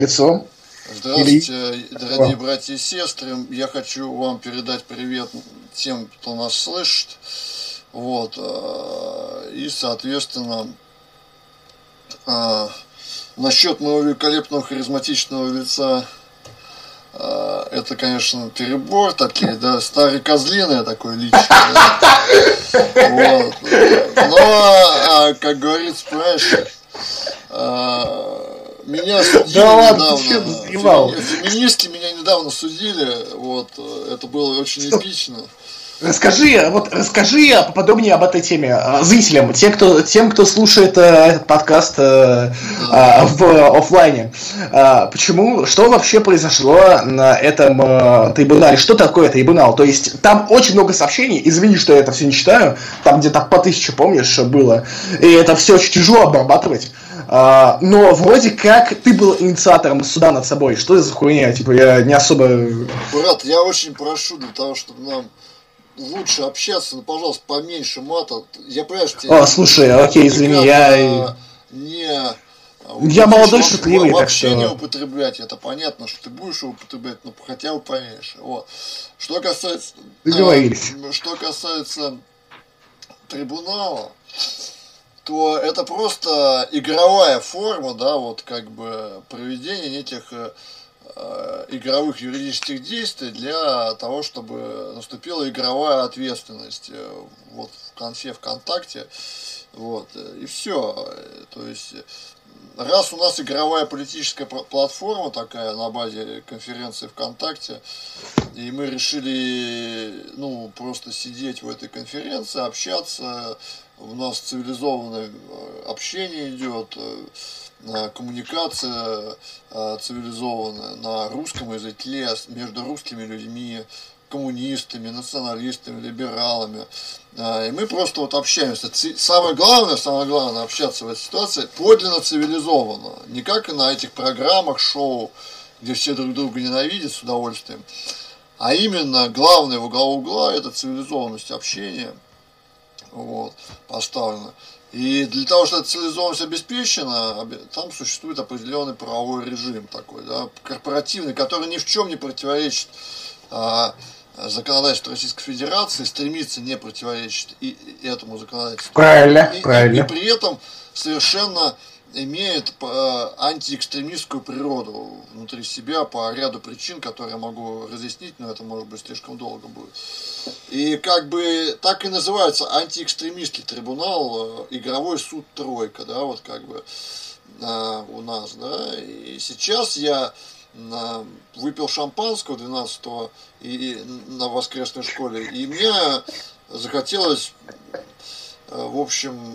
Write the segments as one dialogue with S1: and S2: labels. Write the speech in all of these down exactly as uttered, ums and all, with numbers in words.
S1: лицо.
S2: Здравствуйте, Или... дорогие братья и сестры. Я хочу вам передать привет тем, кто нас слышит. Вот. И, соответственно, насчет моего великолепного харизматичного лица, это, конечно, перебор такие, да, старый козлиное такое личико. Да? Вот. Но, как говорится, понимаешь, меня судили
S1: да
S2: недавно.
S1: ладно,
S2: Феминистки меня недавно судили. Вот. Это было очень эпично.
S1: Расскажи, вот расскажи поподробнее об этой теме зрителям, тем, кто, тем, кто слушает э, этот подкаст э,
S2: да.
S1: э, в офлайне. Э, почему, что вообще произошло на этом э, трибунале? Что такое трибунал? То есть там очень много сообщений, извини, что я это все не читаю, там где-то по тысяче, помнишь, было, и это все очень тяжело обрабатывать. Uh, но вроде как ты был инициатором суда над собой. Что это за хуйня? Типа, я не особо...
S2: Брат, я очень прошу для того, чтобы нам лучше общаться, но, пожалуйста, поменьше мата. Я понимаю, что
S1: тебе... О, слушай, окей, извини, я...
S2: Не...
S1: Я молодой, шутливый, так что...
S2: Вообще не употреблять, это понятно, что ты будешь его употреблять, но хотя бы поменьше. Вот. Что касается...
S1: Договорились.
S2: Э, что касается трибунала, то это просто игровая форма, да, вот как бы проведения этих э, игровых юридических действий для того, чтобы наступила игровая ответственность э, вот в конфе ВКонтакте, вот, и все. То есть, раз у нас игровая политическая платформа такая на базе конференции ВКонтакте, и мы решили, ну, просто сидеть в этой конференции, общаться. У нас цивилизованное общение идет, коммуникация цивилизованная на русском языке между русскими людьми, коммунистами, националистами, либералами. И мы просто вот общаемся. Самое главное, самое главное общаться в этой ситуации подлинно цивилизованно. Не как и на этих программах, шоу, где все друг друга ненавидят с удовольствием. А именно главное в углу угла это цивилизованность общения. Вот, поставлено. И для того, чтобы эта цивилизованность обеспечена, там существует определенный правовой режим такой, да, корпоративный, который ни в чем не противоречит а, законодательству Российской Федерации, стремится не противоречить и, и этому законодательству.
S1: Правильно,
S2: и,
S1: правильно.
S2: И, и при этом совершенно имеет антиэкстремистскую природу внутри себя по ряду причин, которые я могу разъяснить, но это может быть слишком долго будет. И как бы так и называется антиэкстремистский трибунал, игровой суд тройка, да, вот как бы у нас, да. И сейчас я выпил шампанского двенадцатого и, на воскресной школе, и мне захотелось, в общем,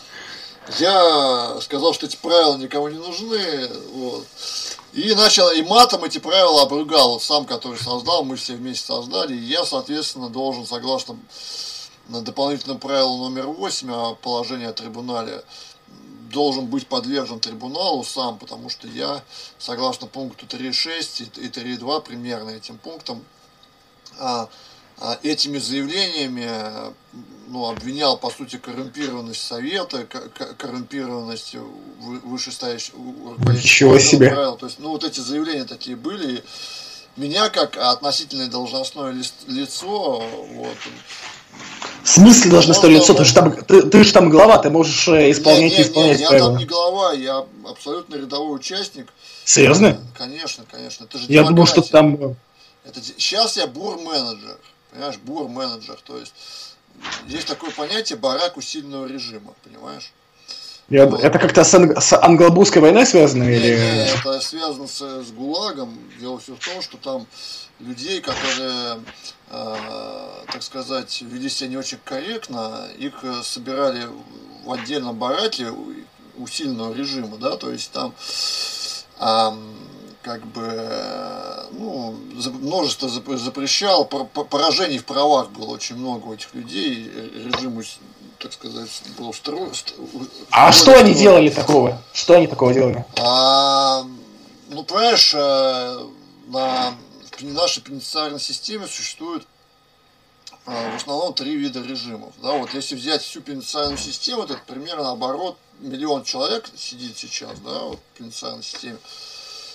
S2: я сказал, что эти правила никому не нужны, вот. И начал, и матом эти правила обругал, вот сам, который создал, мы все вместе создали, и я, соответственно, должен, согласно дополнительному правилу номер восемь о положении о трибунале, должен быть подвержен трибуналу сам, потому что я, согласно пункту три шесть и три два, примерно этим пунктам, а, а, этими заявлениями, ну, обвинял, по сути, коррумпированность совета, коррумпированность вышестоящих
S1: Ничего себе.
S2: правил. То есть, ну, вот эти заявления такие были. Меня, как относительное должностное лицо, вот.
S1: В смысле должностное лицо? Ты же там, ты, ты же там глава, ты можешь исполнять
S2: нет, нет,
S1: и исполнять
S2: нет,
S1: правила.
S2: Я там не глава, я абсолютно рядовой участник.
S1: Серьезно?
S2: Конечно, конечно. Это же
S1: я думал, что там...
S2: Это, сейчас я бур-менеджер. Понимаешь, бур-менеджер. То есть есть такое понятие барак усиленного режима, понимаешь?
S1: Я, вот. Это как-то с, анг- с англо-бурской войной связано?
S2: Не,
S1: или...
S2: не, это связано с, с ГУЛАГом. Дело все в том, что там людей, которые, э, так сказать, вели себя не очень корректно, их собирали в отдельном бараке усиленного режима, да, то есть там э, как бы, ну, множество запрещал, поражений в правах было очень много у этих людей, режим, так сказать, был устроен.
S1: А что устроен. Они делали такого? Что они такого делали?
S2: А, ну, понимаешь, на, в нашей пенитенциарной системе существует в основном три вида режимов. Да, вот если взять всю пенитенциарную систему, то это примерно наоборот миллион человек сидит сейчас, да, вот в пенитенциарной системе.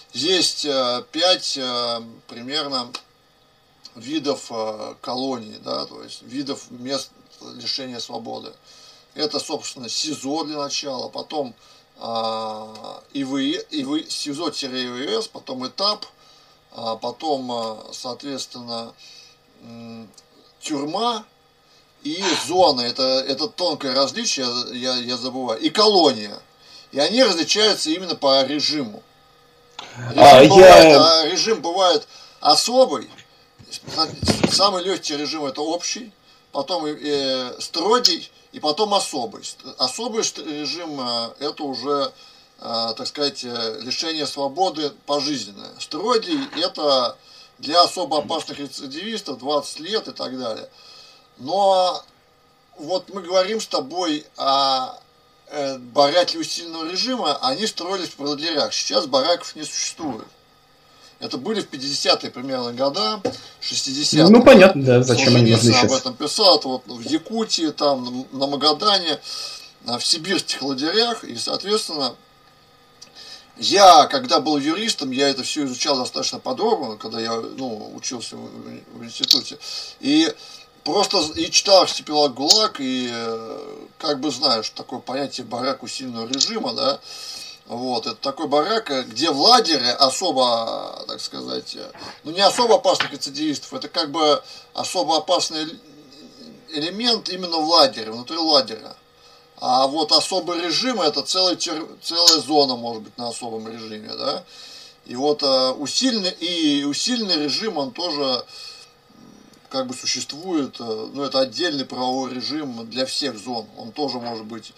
S2: есть э, пять э, примерно видов э, колоний, да, то есть видов мест лишения свободы. Это, собственно, СИЗО для начала, потом э, ИВИ, ИВИ, СИЗО-ИВС, потом этап, а потом, э, соответственно, э, тюрьма и зона. Это, это тонкое различие, я, я забываю, и колония. И они различаются именно по режиму. Режим, а, бывает, я... режим бывает особый. Самый легкий режим это общий, потом э, строгий и потом особый. Особый режим э, это уже, э, так сказать, лишение свободы пожизненное. Строгий это для особо опасных рецидивистов двадцать лет и так далее. Но вот мы говорим с тобой о э, бараке усиленного режима, они строились в лагерях. Сейчас бараков не существует. Это были в пятидесятые примерно года, шестидесятые.
S1: Ну, понятно, да, зачем они нужны сейчас.
S2: об этом писал, это вот в Якутии, там, на Магадане, в сибирских лагерях, и, соответственно, я, когда был юристом, я это все изучал достаточно подробно, когда я, ну, учился в, в институте, и просто и читал «Архипелаг ГУЛАГ», и как бы знаю, что такое понятие барак усиленного режима, да. Вот, это такой барак, где в лагере особо, так сказать, ну не особо опасных рецидивистов, это как бы особо опасный элемент именно в лагере, внутри лагеря. А вот особый режим это целая, целая зона, может быть, на особом режиме, да. И вот усиленный, и усиленный режим, он тоже как бы существует, ну это отдельный правовой режим для всех зон, он тоже может быть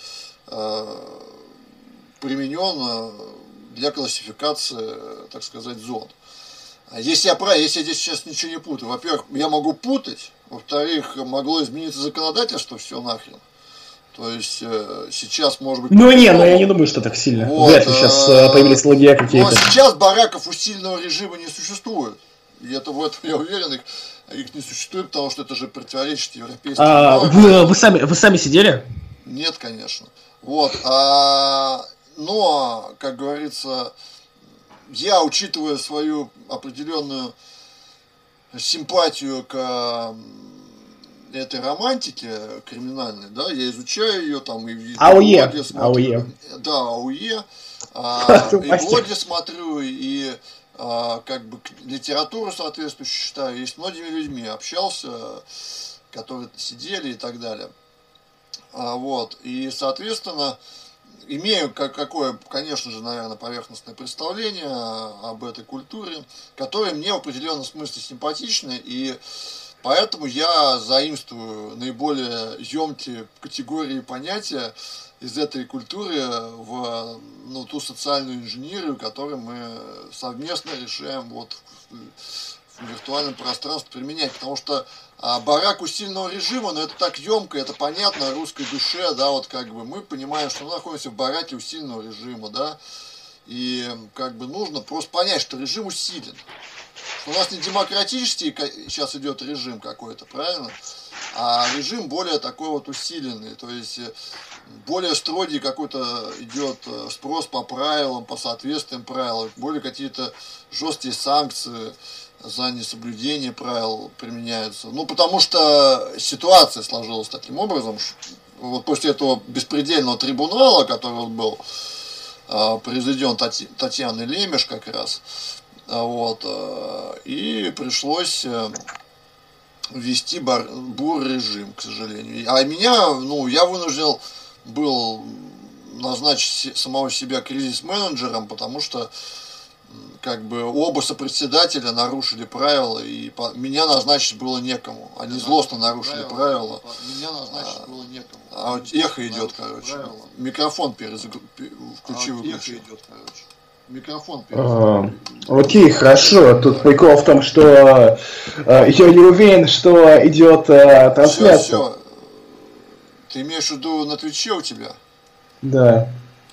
S2: применен для классификации, так сказать, зон. Если я прав, если я здесь сейчас ничего не путаю, во-первых, я могу путать, во-вторых, могло измениться законодательство, все нахрен. То есть сейчас может быть...
S1: Ну не, но я не думаю, что так сильно.
S2: Вот,
S1: Вряд ли сейчас появились лагеря какие-то.
S2: Но сейчас бараков усиленного режима не существует. И это в этом я уверен, их, их не существует, потому что это же противоречит европейским
S1: а, вы, вы, сами, вы сами сидели?
S2: Нет, конечно. Вот, а, но, как говорится, я, учитывая свою определенную симпатию к этой романтике криминальной, да, я изучаю ее там и
S1: АОЕ, АОЕ.
S2: Да, АОЕ, а, и блоги смотрю, и а, как бы литературу соответствующую читаю, и с многими людьми общался, которые сидели и так далее. А, вот, и, соответственно, имею как, какое, конечно же, наверное, поверхностное представление об этой культуре, которое мне в определенном смысле симпатично, и поэтому я заимствую наиболее емкие категории и понятия из этой культуры в, ну, ту социальную инженерию, которую мы совместно решаем вот в, в виртуальном пространстве применять. Потому что а, барак усиленного режима, ну это так емко, это понятно русской душе, да, вот как бы мы понимаем, что мы находимся в бараке усиленного режима, да, и как бы нужно просто понять, что режим усилен. У нас не демократический сейчас идет режим какой-то, правильно? А режим более такой вот усиленный, то есть более строгий какой-то идет спрос по правилам, по соответствиям правилам, более какие-то жесткие санкции за несоблюдение правил применяются. Ну, потому что ситуация сложилась таким образом, вот после этого беспредельного трибунала, который вот был произведен Татьяной Лемеш как раз, вот, и пришлось ввести бар, бур-режим, к сожалению. А меня, ну, я вынужден был назначить самого себя кризис-менеджером, потому что как бы оба сопредседателя нарушили правила, и по, меня назначить было некому. Они да, злостно нарушили правила. правила. Меня назначить а, было некому. А вот эхо идет, короче. Правила. Микрофон перезагру... включи, а вот выключи. Эхо идет, короче. Микрофон перезагру...
S1: а, Окей, хорошо. Тут прикол в том, что э, я не уверен, что идет э, трансляция. Все, все.
S2: Ты имеешь в виду на Твиче у тебя?
S1: Да.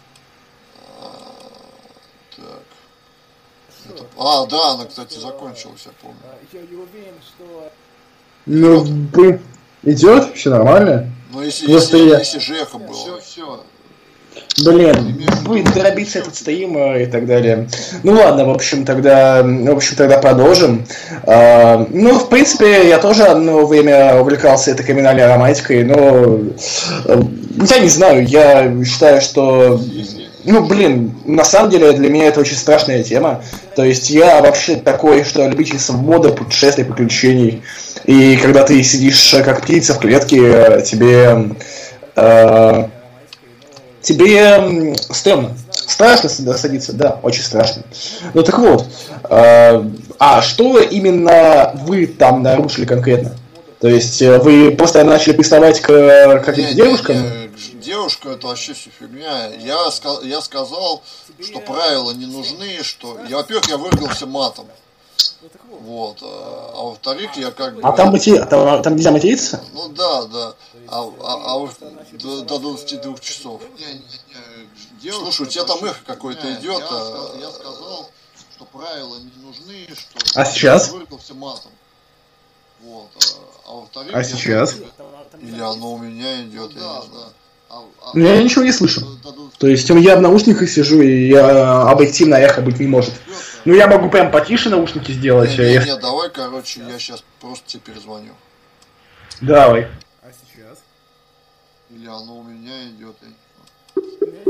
S2: А, да, она, кстати, закончилась, я помню.
S3: Я не уверен, что...
S1: Ну, идет, все нормально.
S2: Ну, если, если, я... если же эхо было. Все, все.
S1: Блин, будет дробиться этот стрим и так далее. Ну ладно, в общем, тогда, в общем, тогда продолжим. А, ну, в принципе, я тоже одно время увлекался этой криминальной романтикой, но я не знаю, я считаю, что... Ну, блин, на самом деле для меня это очень страшная тема. То есть я вообще такой, что любитель свободы, путешествий, приключений. И когда ты сидишь как птица в клетке, тебе... Э, тебе стрёмно. Страшно садиться, да, очень страшно. Ну так вот, э, а что именно вы там нарушили конкретно? То есть вы просто начали приставать к каким-то девушкам?
S2: Не, не, девушка это вообще все фигня. Я, я сказал, что правила не нужны, что... Я, во-первых, я выругался матом. Вот. А, а во-вторых, я как бы...
S1: А там, мати... там, там нельзя материться?
S2: Ну да, да. А, а, а до, до двадцати двух часов. Не, не, не, девушка, слушай, у тебя там эхо какое-то идет. Я, а... я сказал, что правила не нужны, что...
S1: А сейчас?
S2: Я выругался матом. Вот. А, а во-вторых...
S1: А сейчас?
S2: Или оно у меня идет, я не знаю.
S1: А, а, я ничего не слышу. То есть я в наушниках сижу, и я объективно эхо быть не может. Ну я могу прям потише наушники сделать.
S2: Не, не, не, давай, короче, я сейчас просто тебе перезвоню.
S1: Давай.
S3: А сейчас?
S2: Или оно у меня идет, я не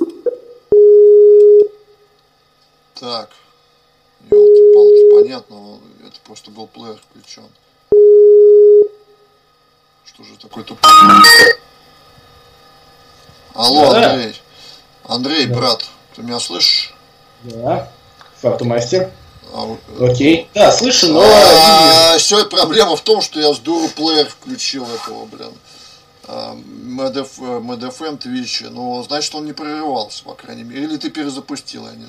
S2: знаю. Так. Ёлки-палки, понятно, это просто был плеер включен. Что же такое тупое? Алло,
S1: да.
S2: Андрей. Андрей, да. Брат, ты меня слышишь?
S1: Да. Факту мастер.
S2: А,
S1: Окей. Да, слышу, но...
S2: А, все, проблема в том, что я с дуру плеер включил этого, блин. МДФМ Твичи. Но значит, он не прерывался, по крайней мере. Или ты перезапустил, я не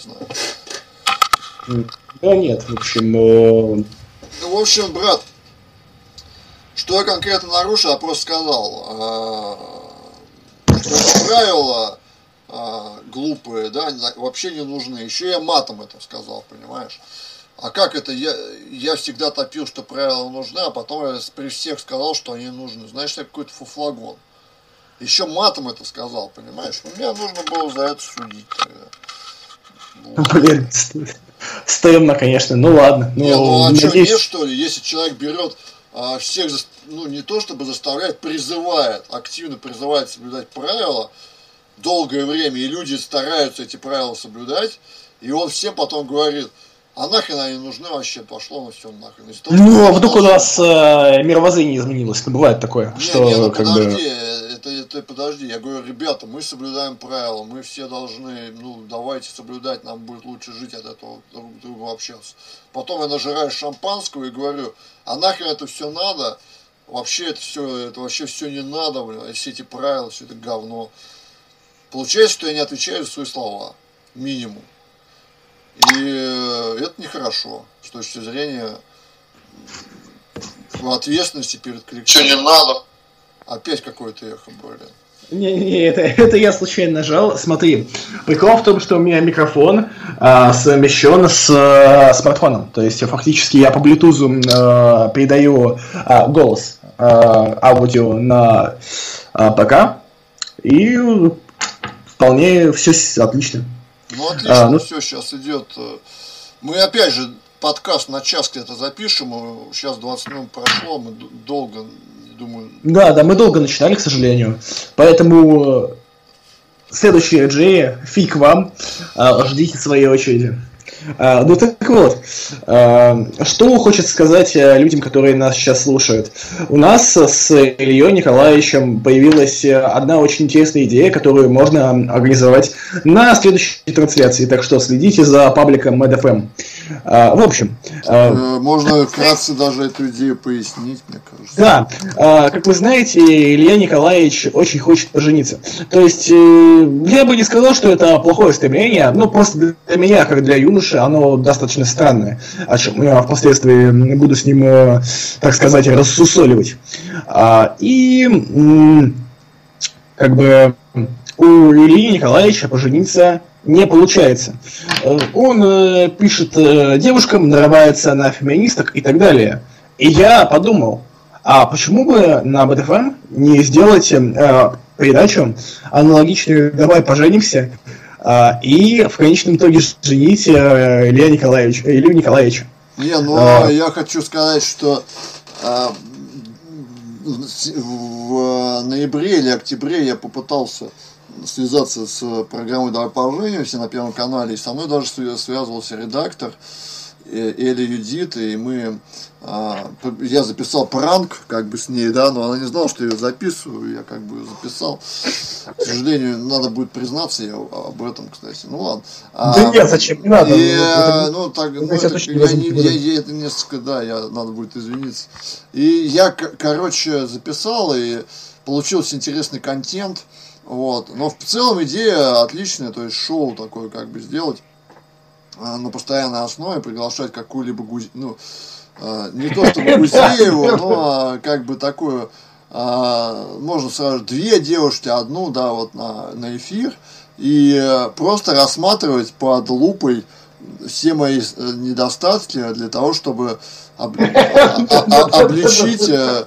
S2: знаю.
S1: Да нет, в общем... Э...
S2: В общем, брат, что я конкретно нарушил, я просто сказал... Что эти правила а, глупые, да, вообще не нужны. Еще я матом это сказал, понимаешь? А как это? Я, я всегда топил, что правила нужны, а потом я при всех сказал, что они нужны. Знаешь, я какой-то фуфлагон. Еще матом это сказал, понимаешь? Мне нужно было за это судить. Вот.
S1: Блин, стремно, конечно. Ну ладно.
S2: Не, ну а надеюсь... что, нет, что ли? Если человек берет... всех, ну, не то чтобы заставляет, призывает, активно призывает соблюдать правила долгое время, и люди стараются эти правила соблюдать, и он всем потом говорит, а нахрен они нужны вообще, пошло на все нахрен. Того,
S1: ну, а вдруг у нас э, мировоззрение изменилось, ну, бывает такое,
S2: не,
S1: что
S2: не, ну,
S1: как
S2: подожди,
S1: бы...
S2: это, это подожди, я говорю, ребята, мы соблюдаем правила, мы все должны, ну, давайте соблюдать, нам будет лучше жить от этого, друг с другом общаться. Потом я нажираю шампанского и говорю, а нахрен это все надо, вообще это все, это вообще все не надо, блин, все эти правила, все это говно. Получается, что я не отвечаю за свои слова, минимум. И это нехорошо, с точки зрения ответственности перед коллективом. Что не надо? Опять какое-то эхо, блин.
S1: Не-не, это, это я случайно нажал. Смотри, прикол в том, что у меня микрофон а, совмещен с а, смартфоном. То есть фактически я по Bluetooth а, передаю а, голос, а, аудио на а, ПК, и вполне все отлично.
S2: Ну отлично,
S1: а, ну...
S2: все сейчас идет. Мы опять же подкаст на час где-то запишем. Сейчас двадцать минут прошло, мы долго. Думаю...
S1: Да, да, мы долго начинали, к сожалению. Поэтому следующие джей, фиг вам, ждите своей очереди. Ну так вот, что хочется сказать людям, которые нас сейчас слушают. У нас с Ильей Николаевичем появилась одна очень интересная идея, которую можно организовать на следующей трансляции. Так что следите за пабликом МэдЭфэм. В общем...
S2: Можно вкратце даже эту идею пояснить, мне кажется.
S1: Да, как вы знаете, Илья Николаевич очень хочет пожениться. То есть, я бы не сказал, что это плохое стремление, но просто для меня, как для юноши, оно достаточно странное, о чем я впоследствии буду с ним, так сказать, рассусоливать. И, как бы, у Ильи Николаевича пожениться не получается. Он э, пишет э, девушкам, нарывается на феминисток и так далее. И я подумал, А почему бы на БТФ не сделать э, передачу аналогичную «Давай поженимся» э, и в конечном итоге женить э, Илью Николаевича, Илью Николаевича?
S2: Не, ну
S1: а...
S2: я хочу сказать, что э, в ноябре или октябре я попытался связаться с программой «Давай поженимся» на Первом канале, и со мной даже связывался редактор Эля Юдит, и мы, а, я записал пранк как бы с ней, да, но она не знала, что я ее записываю, я как бы записал. К сожалению, надо будет признаться я об этом, кстати. Ну ладно.
S1: Да а, нет, зачем? Не надо.
S2: И, это, ну, так, ну, это, я, не, я, я, это несколько, да, я, надо будет извиниться. И я, короче, записал, и получился интересный контент, вот. Но в целом идея отличная, то есть шоу такое как бы сделать на постоянной основе, приглашать какую-либо Гуз... ну, э, не то чтобы Гузееву, но как бы такую, э, можно сразу две девушки, одну, да, вот на, на эфир, и просто рассматривать под лупой все мои недостатки для того, чтобы об, обличить э,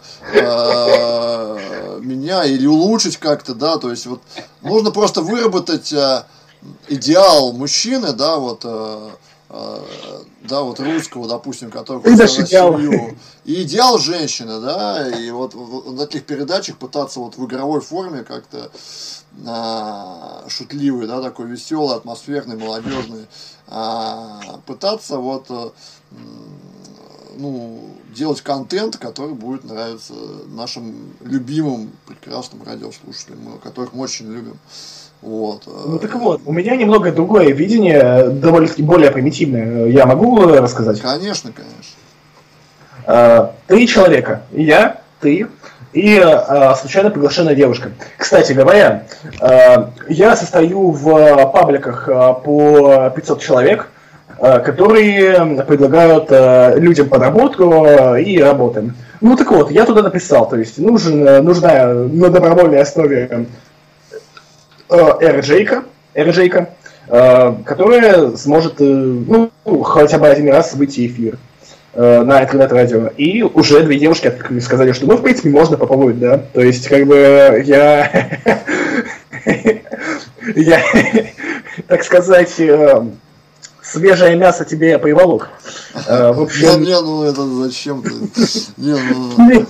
S2: э, меня или улучшить как-то, да, то есть вот нужно просто выработать э, идеал мужчины, да, вот, э, э, да, вот русского, допустим, который хочет семью, и идеал женщины, да, и вот в, в таких передачах пытаться вот в игровой форме как-то э, шутливый, да, такой веселый, атмосферный, молодежный, э, пытаться вот, э, ну, делать контент, который будет нравиться нашим любимым прекрасным радиослушателям, которых мы очень любим. Вот.
S1: Ну так вот, у меня немного другое видение, довольно-таки более примитивное. Я могу рассказать?
S2: Конечно, конечно.
S1: Три человека. Я, ты и случайно приглашенная девушка. Кстати говоря, я состою в пабликах по пятьсот человек, которые предлагают людям подработку и работаем. Ну так вот, я туда написал, то есть нужен, нужна на добровольной основе эр джей-ка, эр джей-ка, которая сможет, ну, хотя бы один раз выйти в эфир на интернет-радио. И уже две девушки сказали, что, ну, в принципе, можно попробовать, да. То есть, как бы, я, я, так сказать, свежее мясо тебе приволок.
S2: В общем... Не, ну, это зачем ты? Не, ну...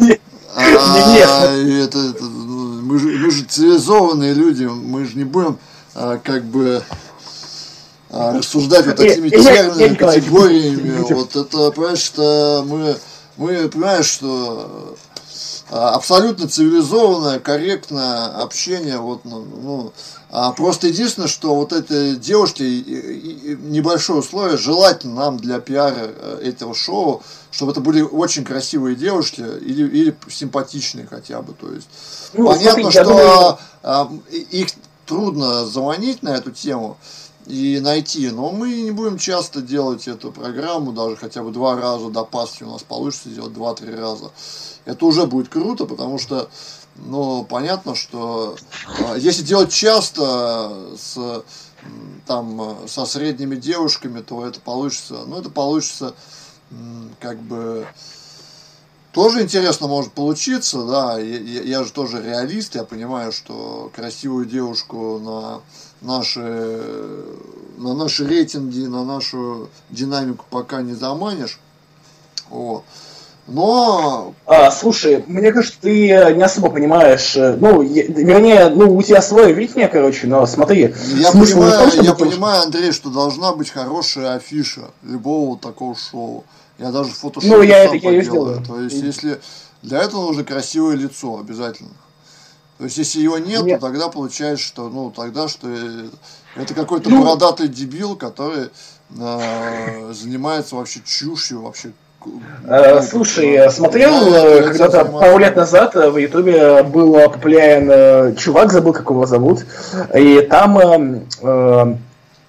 S2: Это, это, мы, же, мы же цивилизованные люди, мы же не будем а, как бы а, рассуждать вот такими терминами, категориями. Вот это, понимаешь, что мы, мы понимаешь, что а, абсолютно цивилизованное, корректное общение, вот, ну, ну, а просто единственное, что вот эти девушки, небольшое условие, желательно нам для пиара этого шоу, чтобы это были очень красивые девушки или, или симпатичные хотя бы. То есть, ну, понятно, смотри, что думаю... а, их трудно заманить на эту тему и найти, но мы не будем часто делать эту программу, даже хотя бы два раза до Пасхи у нас получится сделать два-три раза. Это уже будет круто, потому что, ну, понятно, что а, если делать часто с, там, со средними девушками, то это получится, ну, это получится как бы тоже интересно может получиться, да, я, я же тоже реалист, я понимаю, что красивую девушку на наши, на наши рейтинги, на нашу динамику пока не заманишь, вот. Но...
S1: А, слушай, мне кажется, ты не особо понимаешь, ну, я, вернее, ну, у тебя свое видение, короче, но смотри.
S2: Я, понимаю, том, я понимаю, Андрей, что должна быть хорошая афиша любого вот такого шоу. Я даже фотошоп
S1: ну, я это я ее сделаю.
S2: То есть, если для этого нужно красивое лицо обязательно. То есть, если его нет, нет. то тогда получается, что, ну, тогда, что это какой-то ну... бородатый дебил, который э, занимается вообще чушью, вообще.
S1: Э, слушай, я смотрел, я, когда-то пару лет назад в Ютубе был популярен чувак, забыл, как его зовут, и там э,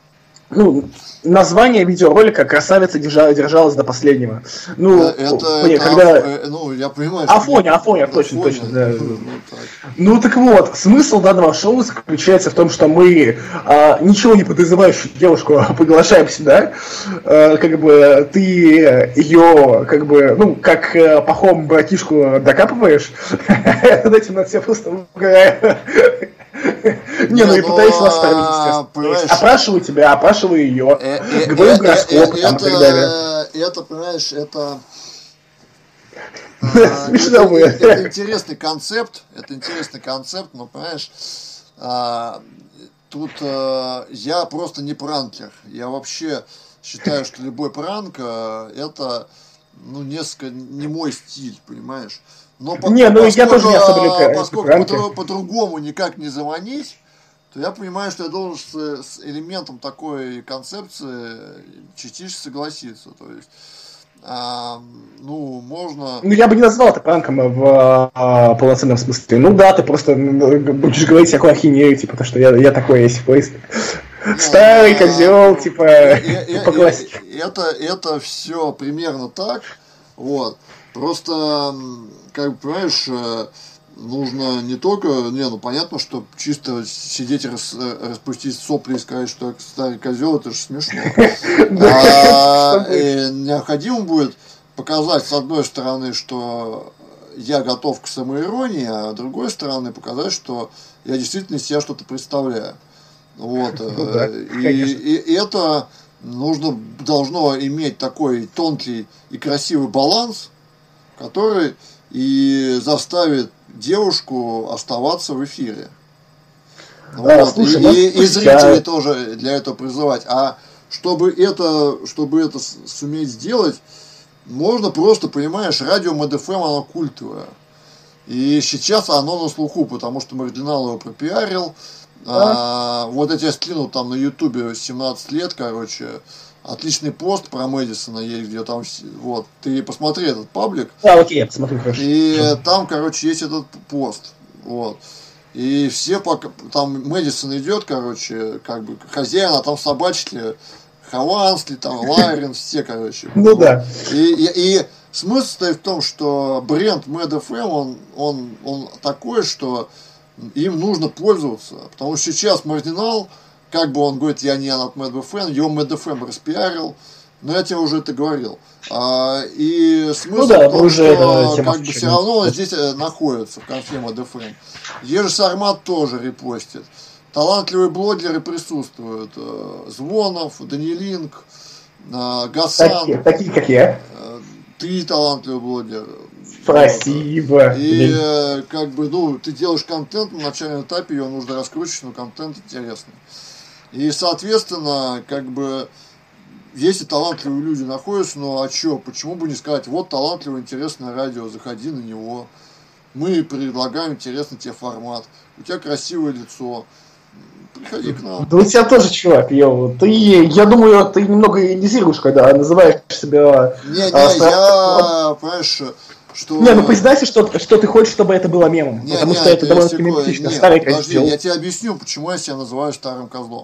S1: ну, название видеоролика «Красавица держа, держалась до последнего». Ну,
S2: это,
S1: мне,
S2: это
S1: когда...
S2: Аф... ну, я понимаю,
S1: Афоня, Афоня, точно, точно, да. Ну, так. ну, так вот, смысл данного шоу заключается в том, что мы а, ничего не подозревающую девушку приглашаем сюда, а, как бы ты ее, как бы, ну, как а, пахом братишку докапываешь, над этим над себя просто угораю. Не, ну и пытаюсь вас естественно. Опрашиваю тебя, опрашиваю ее, говорю гороскоп и так далее.
S2: Это, понимаешь, это...
S1: Смешно было.
S2: Это интересный концепт, это интересный концепт, но, понимаешь, тут я просто не пранкер. Я вообще считаю, что любой пранк это, ну, несколько не мой стиль, понимаешь? Но по,
S1: не, ну
S2: поскольку,
S1: я тоже не особо люблю.
S2: Поскольку по-другому никак не заманить, то я понимаю, что я должен с, с элементом такой концепции частично согласиться. То есть, а, ну, можно...
S1: Ну, я бы не назвал это пранком в а, полноценном смысле. Ну да, ты просто будешь говорить всякую ахинею, типа, то, что я, я такой есть поиск. Старый козел, типа, по классике.
S2: Это, это все примерно так, вот. Просто, как бы, понимаешь, нужно не только, не, ну понятно, что чисто сидеть, рас, распустить сопли и сказать, что старый козел, это же смешно. А необходимо будет показать, с одной стороны, что я готов к самоиронии, а с другой стороны показать, что я действительно из себя что-то представляю. Вот. И, и это нужно, должно иметь такой тонкий и красивый баланс, который и заставит девушку оставаться в эфире.
S1: Да,
S2: вот.
S1: слушай,
S2: и, и, и зрители я... тоже для этого призывать. А чтобы это, чтобы это суметь сделать, можно просто, понимаешь, радио МДФМ, оно культовое. И сейчас оно на слуху, потому что Мардинал его пропиарил. А, вот я тебе скинул там на Ютубе семнадцать лет, короче. Отличный пост про Мэдисона есть, где там, вот, ты посмотри этот паблик.
S1: А, окей, я посмотрю, хорошо.
S2: И там, короче, есть этот пост, вот. И все, пока, там Мэдисон идет, короче, как бы хозяин, а там собачки, Хованский, там, Лайрен, все, короче.
S1: Ну
S2: вот.
S1: да.
S2: И, и, и смысл стоит в том, что бренд МэдФМ, он, он, он такой, что им нужно пользоваться, потому что сейчас Мардинал, как бы он говорит, я не от МэдФМ, его МэдФМ распиарил, но я тебе уже это говорил. А, и смысл ну да, в том,
S1: уже,
S2: что
S1: да,
S2: как бы все равно он здесь находится в конфе МэдФМ. Ежи Сармат тоже репостит. Талантливые блогеры присутствуют. Звонов, Данилинг, Гасан.
S1: Такие, такие как я.
S2: Ты талантливый блогер.
S1: Спасибо.
S2: И э, как бы, ну, ты делаешь контент на начальном этапе, его нужно раскручивать, но контент интересный. И, соответственно, как бы, если талантливые люди находятся, ну, а чё, почему бы не сказать, вот талантливое, интересное радио, заходи на него. Мы предлагаем интересный тебе формат. У тебя красивое лицо. Приходи к нам.
S1: Да у тебя тоже, чувак, йоу. Ты, я думаю, ты немного иронизируешь, когда называешь себя...
S2: Не, не, а, я, понимаешь... Что...
S1: Не, ну признайся, что, что ты хочешь, чтобы это было мемом.
S2: Не,
S1: потому
S2: не,
S1: что это довольно мематично. Старый
S2: козел. Я тебе объясню, почему я себя называю старым козлом.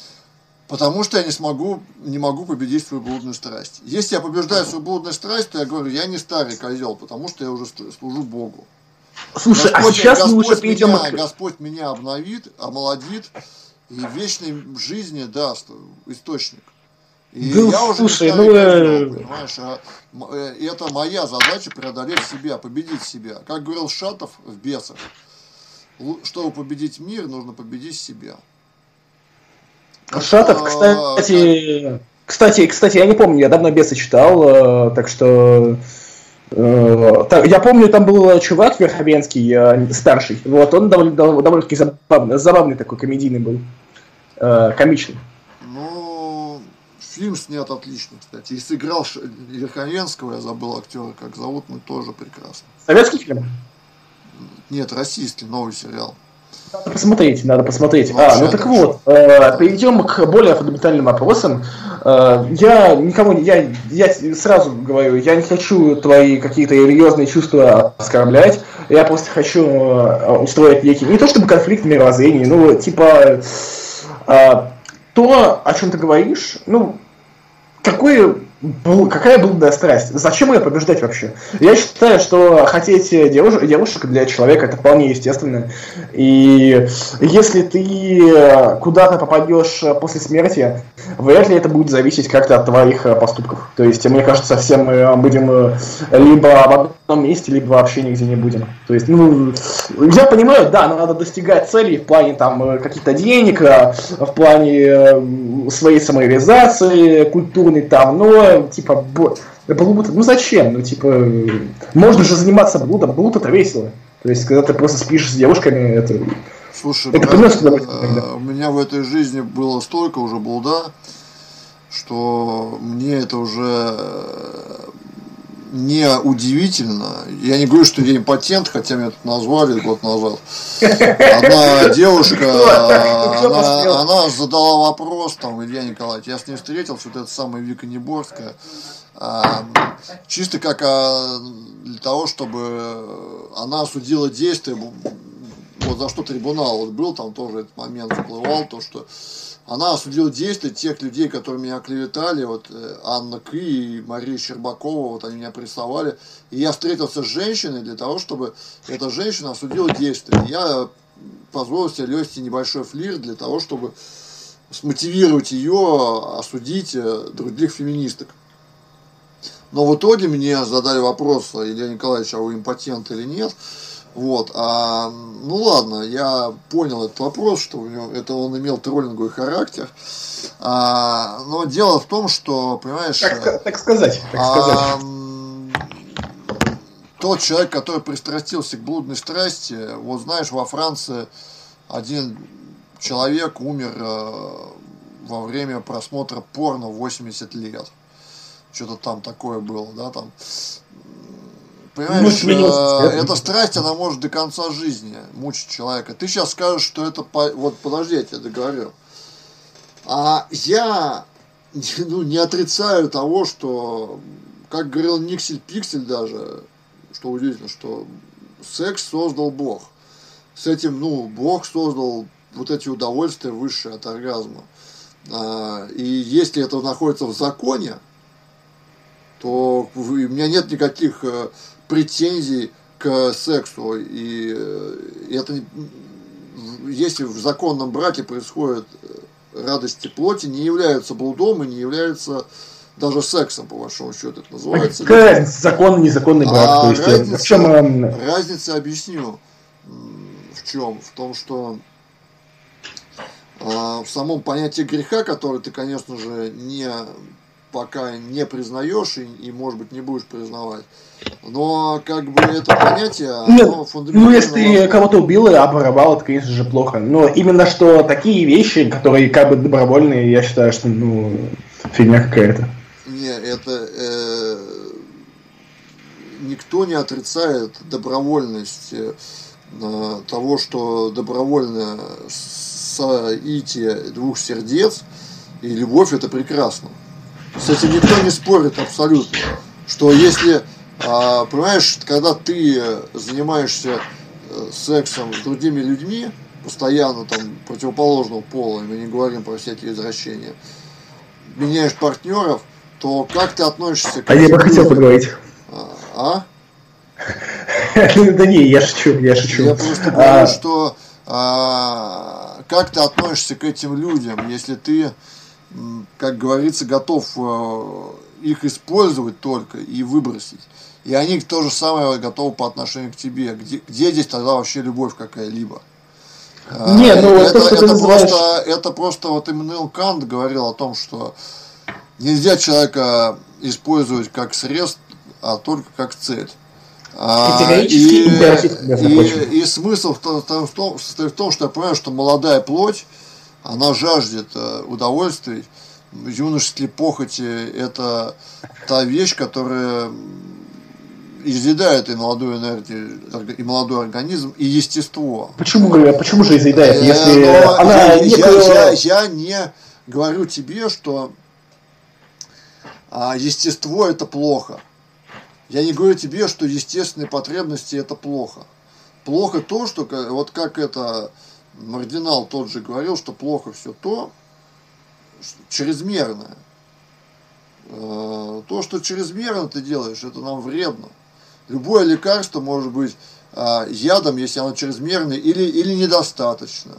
S2: Потому что я не смогу, не могу победить свою блудную страсть. Если я побеждаю свою блудную страсть, то я говорю, я не старый козел, потому что я уже служу Богу.
S1: Слушай,
S2: Господь,
S1: а сейчас
S2: Господь
S1: мы уже перейдем
S2: меня,
S1: к...
S2: Господь меня обновит, омолодит и вечной жизни даст источник. И
S1: да,
S2: я уже
S1: слушай,
S2: не
S1: ну,
S2: козел, понимаешь, а это моя задача преодолеть себя, победить себя. Как говорил Шатов в «Бесах», чтобы победить мир, нужно победить себя.
S1: Шатов, кстати, кстати, кстати, я не помню, я давно «Бесы» читал, так что я помню, там был чувак Верховенский, старший, вот, он довольно, довольно-таки забавный, забавный такой, комедийный был, комичный.
S2: Ну, фильм снят отлично, кстати, и сыграл Верховенского, я забыл актера, как зовут, но тоже прекрасно.
S1: Советский фильм?
S2: Нет, российский, новый сериал.
S1: Надо посмотреть, надо посмотреть. Ну, а, ну так вот, э, перейдем к более фундаментальным вопросам. Э, я никого не, я, я сразу говорю, я не хочу твои какие-то религиозные чувства оскорблять. Я просто хочу э, устроить некий, не то чтобы конфликт мировоззрения, ну типа э, то, о чем ты говоришь, ну, какой, какая блудная страсть? Зачем ее побеждать вообще? Я считаю, что хотеть девушек, девушек для человека это вполне естественно. И если ты куда-то попадешь после смерти, вряд ли это будет зависеть как-то от твоих поступков. То есть, мне кажется, все мы будем либо в одном месте, либо вообще нигде не будем. То есть, ну, я понимаю, да, надо достигать целей в плане там каких-то денег, в плане своей самореализации культурной там, но типа, блуд, ну зачем? Ну, типа, можно же заниматься блудом, блуд это весело. То есть, когда ты просто спишь с девушками, это...
S2: Слушай,
S1: это
S2: брат,
S1: приносит
S2: э, у меня в этой жизни было столько уже блуда, что мне это уже не удивительно. Я не говорю, что я импотент, хотя меня тут назвали год назад. Одна девушка, она, она задала вопрос, там, Илья Николаевич, я с ней встретился, вот эта самая Вика Неборская, а, чисто как а, для того, чтобы она осудила действия, вот за что трибунал вот был, там тоже этот момент всплывал, то, что она осудила действия тех людей, которые меня оклеветали, вот Анна Кы и Мария Щербакова, вот они меня прессовали. И я встретился с женщиной для того, чтобы эта женщина осудила действия. Я позволил себе легкий небольшой флирт для того, чтобы смотивировать ее осудить других феминисток. Но в итоге мне задали вопрос, Илья Николаевич, а вы импотент или нет? Вот, а, ну ладно, я понял этот вопрос, что у него, это он имел троллинговый характер, а, но дело в том, что, понимаешь,
S1: так, так сказать, так
S2: а,
S1: сказать.
S2: Тот человек, который пристрастился к блудной страсти, вот знаешь, во Франции один человек умер во время просмотра порно в восемьдесят лет, что-то там такое было, да, там. Понимаешь, э, эта страсть, она может до конца жизни мучить человека. Ты сейчас скажешь, что это... По... Вот подожди, я тебе договорю. А я ну, не отрицаю того, что, как говорил Никсель Пиксель даже, что удивительно, что секс создал Бог. С этим, ну, Бог создал вот эти удовольствия высшие от оргазма. А, и если это находится в законе, то у меня нет никаких претензий к сексу, и это, если в законном браке происходит радости плоти, не является блудом и не является даже сексом, по большому счету это называется.
S1: Какая разница, законный, незаконный брак?
S2: А
S1: то есть,
S2: разница,
S1: в чем...
S2: разница, объясню, в чем? В том, что в самом понятии греха, который ты, конечно же, не пока не признаешь и, и, может быть, не будешь признавать. Но, как бы, это понятие, оно фундаментально...
S1: Ну, если ты кого-то убил и обворовал, это, конечно же, плохо. Но именно что такие вещи, которые как бы добровольные, я считаю, что, ну, фигня какая-то.
S2: Не, это... Э, никто не отрицает добровольность э, того, что добровольное соитие двух сердец и любовь — это прекрасно. С этим никто не спорит абсолютно. Что если, а, понимаешь, когда ты занимаешься сексом с другими людьми, постоянно там противоположного пола, мы не говорим про всякие извращения, меняешь партнеров, то как ты относишься к...
S1: А я бы хотел поговорить.
S2: А?
S1: Да не, я шучу, я шучу.
S2: Я просто говорю, что как ты относишься к этим людям, если ты, как говорится, готов их использовать только и выбросить. И они то же самое готовы по отношению к тебе. Где, где здесь тогда вообще любовь какая-либо?
S1: Не, ну
S2: это,
S1: то, что
S2: это,
S1: ты называешь...
S2: просто, это просто вот Иммануил Кант говорил о том, что нельзя человека использовать как средство, а только как цель. А, и, и, и смысл в том, в том, в том, что я понимаю, что молодая плоть, она жаждет удовольствий. Юношеские похоти — это та вещь, которая изъедает и молодую энергию, и молодой организм, и естество.
S1: Почему, почему же изъедает, если
S2: Но
S1: она
S2: я,
S1: некую...
S2: я, я, я не говорю тебе, что а, естество — это плохо. Я не говорю тебе, что естественные потребности — это плохо. Плохо то, что, вот как это Мардинал тот же говорил, что плохо все то, чрезмерное. То, что чрезмерно ты делаешь, это нам вредно. Любое лекарство может быть ядом, если оно чрезмерное или, или недостаточно.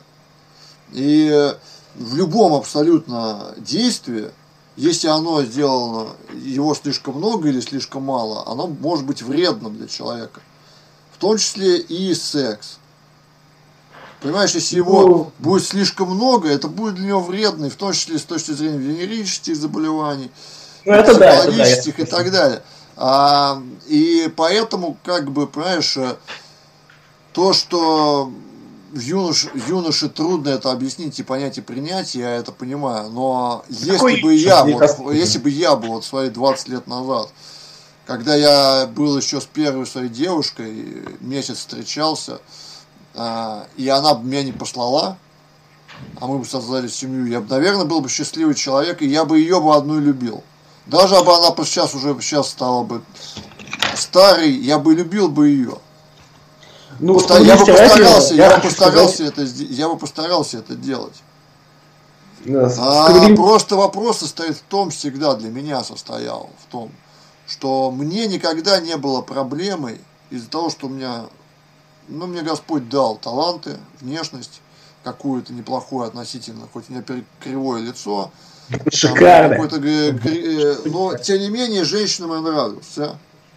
S2: И в любом абсолютно действии, если оно сделано, его слишком много или слишком мало, оно может быть вредным для человека. В том числе и секс. Понимаешь, если его ну, будет слишком много, это будет для него вредно, и в том числе с точки зрения венерических заболеваний, ну, это психологических да, это да, и так далее. А, и поэтому, как бы, понимаешь, то, что в юноше, юноше трудно это объяснить и понять и принять, я это понимаю, но если Какой бы я, вот, если бы я был вот свои двадцать лет назад, когда я был еще с первой своей девушкой, месяц встречался, а, и она бы меня не послала, а мы бы создали семью, я бы, наверное, был бы счастливый человек, и я бы ее бы одну любил. Даже бы она сейчас уже сейчас стала бы старой, я бы любил бы ее. Ну, Поста- я, бы постарался, я, я, бы постарался это, я бы постарался это делать. Да, а, просто вопрос состоит в том, всегда для меня состоял в том, что мне никогда не было проблемой из-за того, что у меня, ну, мне Господь дал таланты, внешность какую-то неплохую относительно, хоть у меня кривое лицо. Шикарно. Но, тем не менее, женщинам я нравился.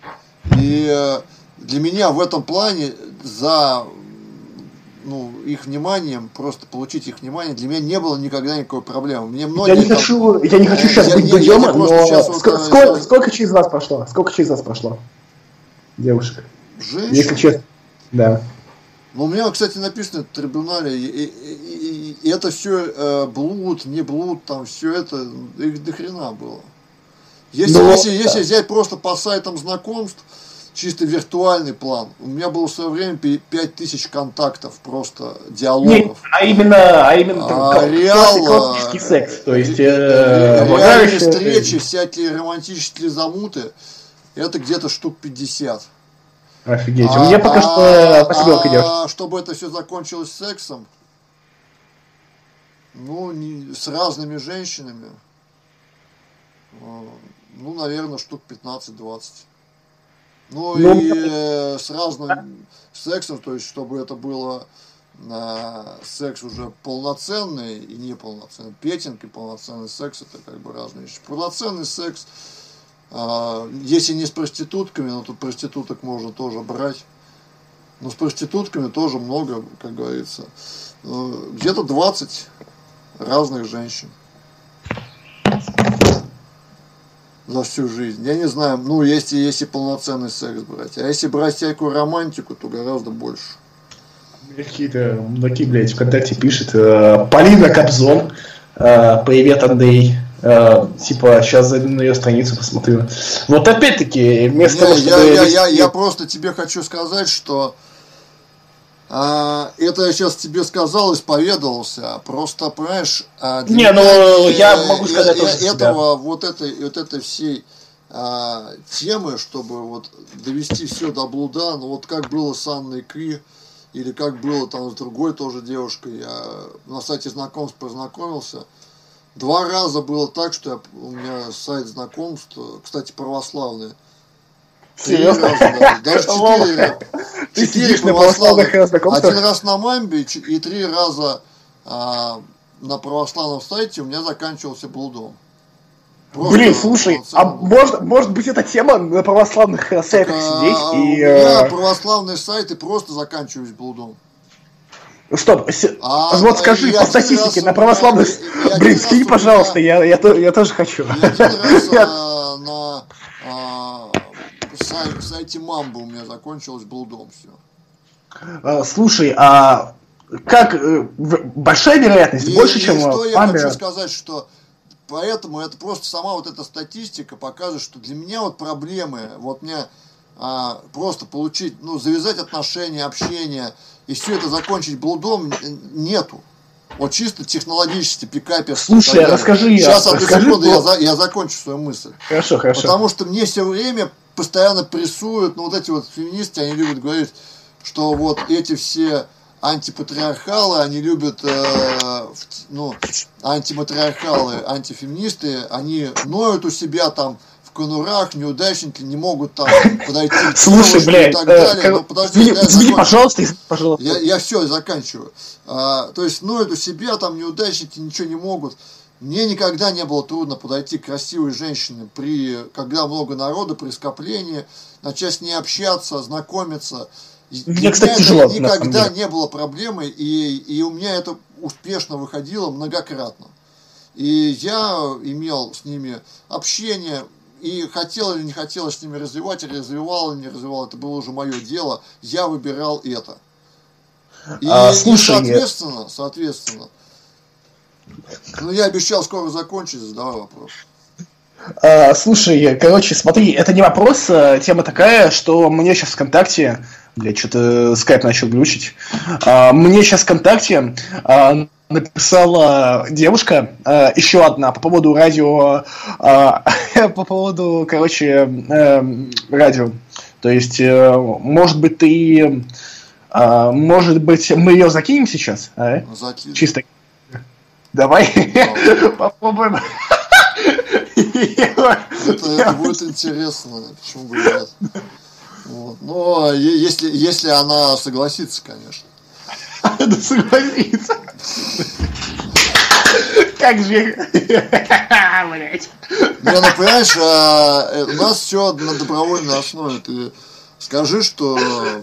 S2: И для меня в этом плане за ну, их вниманием, просто получить их внимание, для меня не было никогда никакой проблемы. Мне многие,
S1: я, не там, хочу, я не хочу сейчас я, быть бадьем, но ск- вот, сколько, сейчас... сколько через вас прошло? Сколько через вас прошло? Девушек.
S2: Женщин?
S1: Если честно. Да.
S2: Ну, у меня, кстати, написано в трибунале, и, и, и, и это все э, блуд, не блуд, там все это, их до хрена было. Если, Но, если, да. если взять просто по сайтам знакомств, чисто виртуальный план, у меня было в свое время пять тысяч контактов, просто диалогов. Нет,
S1: а именно, а именно
S2: а, реал,
S1: классический секс, то есть
S2: ре, э, реальные встречи, всякие романтические замуты, это где-то штук пятьдесят.
S1: Офигеть, а, у меня пока а, что по семерке идет.
S2: А чтобы это все закончилось сексом, ну, не, с разными женщинами, ну, наверное, штук пятнадцать-двадцать. Ну, ну и э, с разным сексом, то есть, чтобы это было э, секс уже полноценный и неполноценный. Петинг и полноценный секс, это как бы разные вещи. Полноценный секс, э, если не с проститутками, но тут проституток можно тоже брать. Но с проститутками тоже много, как говорится. Э, где-то двадцать разных женщин. За всю жизнь. Я не знаю, ну, если, если полноценный секс брать. А если брать всякую романтику, то гораздо больше.
S1: Какие-то мудаки, блядь, ВКонтакте пишет. Э, Полина Кобзон. Э, привет, Андрей. Э, типа, сейчас зайду на ее страницу, посмотрю. Вот опять-таки, вместо не, того, чтобы...
S2: Я, я, я, я просто тебе хочу сказать, что а, это я сейчас тебе сказал, исповедовался. Просто, понимаешь, для
S1: не, ну я могу сказать
S2: э,
S1: тоже
S2: этого, вот этой, вот этой всей а, темы, чтобы вот довести все до блуда, ну вот как было с Анной Кри, или как было там с другой тоже девушкой, я на сайте знакомств познакомился. Два раза было так, что я, у меня сайт знакомств, кстати, православный. Три раза, да, даже четыре, четыре православных. Один раз на Мамбе и три раза а, на православном сайте у меня заканчивался блудом.
S1: Просто Блин, слушай, а может, может быть эта тема на православных сайтах так, сидеть
S2: а,
S1: и...
S2: У меня православные сайты просто заканчивались блудом.
S1: Стоп, а, вот скажи, по статистике, на православных... Я, Блин, скинь, пожалуйста, я, я, я, я тоже хочу.
S2: Я один раз а, на... А, в сайте Мамбы у меня закончилось блудом все.
S1: А, слушай, а как большая вероятность, и, больше, и чем
S2: что
S1: в
S2: я хочу сказать, что поэтому это просто сама вот эта статистика показывает, что для меня вот проблемы, вот мне а, просто получить, ну, завязать отношения, общение и все это закончить блудом нету. Вот чисто технологически, пикаперски.
S1: Слушай, расскажи.
S2: Сейчас, одну секунду, я, за, я закончу свою мысль.
S1: Хорошо, хорошо.
S2: Потому что мне все время постоянно прессуют, ну вот эти вот феминистки, они любят говорить, что вот эти все антипатриархалы, они любят, э, ну, антиматриархалы, антифеминисты, они ноют у себя там в конурах, неудачники, не могут там подойти к
S1: Слушай, блядь,
S2: и так далее. Но подожди,
S1: извини,
S2: я
S1: извини, пожалуйста, извини, пожалуйста.
S2: Я, я все, заканчиваю. А, то есть ноют у себя, там неудачники ничего не могут. Мне никогда не было трудно подойти к красивой женщине, при, когда много народа, при скоплении, начать с ней общаться, знакомиться.
S1: Мне, кстати, тяжело.
S2: Никогда не было проблемы, и, и у меня это успешно выходило многократно. И я имел с ними общение, и хотел или не хотел с ними развивать, или развивал, или не развивал, это было уже мое дело. Я выбирал это. И,
S1: а, слушай,
S2: и соответственно, соответственно, ну я обещал скоро закончить, задавай вопрос.
S1: А, слушай, короче, смотри, это не вопрос, а тема такая, что мне сейчас ВКонтакте, блядь, что-то скайп начал глючить, а, мне сейчас ВКонтакте а, написала девушка, а, еще одна, по поводу радио, а, по поводу, короче, а, радио, то есть, а, может быть, ты, а, может быть, мы ее закинем сейчас, а?
S2: Закинем.
S1: Чисто. Давай попробуем.
S2: Это, это будет интересно, почему бы нет. Вот. Но если, если она согласится, конечно.
S1: Да согласится. Как же. Блять.
S2: Не, ну понимаешь, а, у нас все на добровольной основе. Ты скажи, что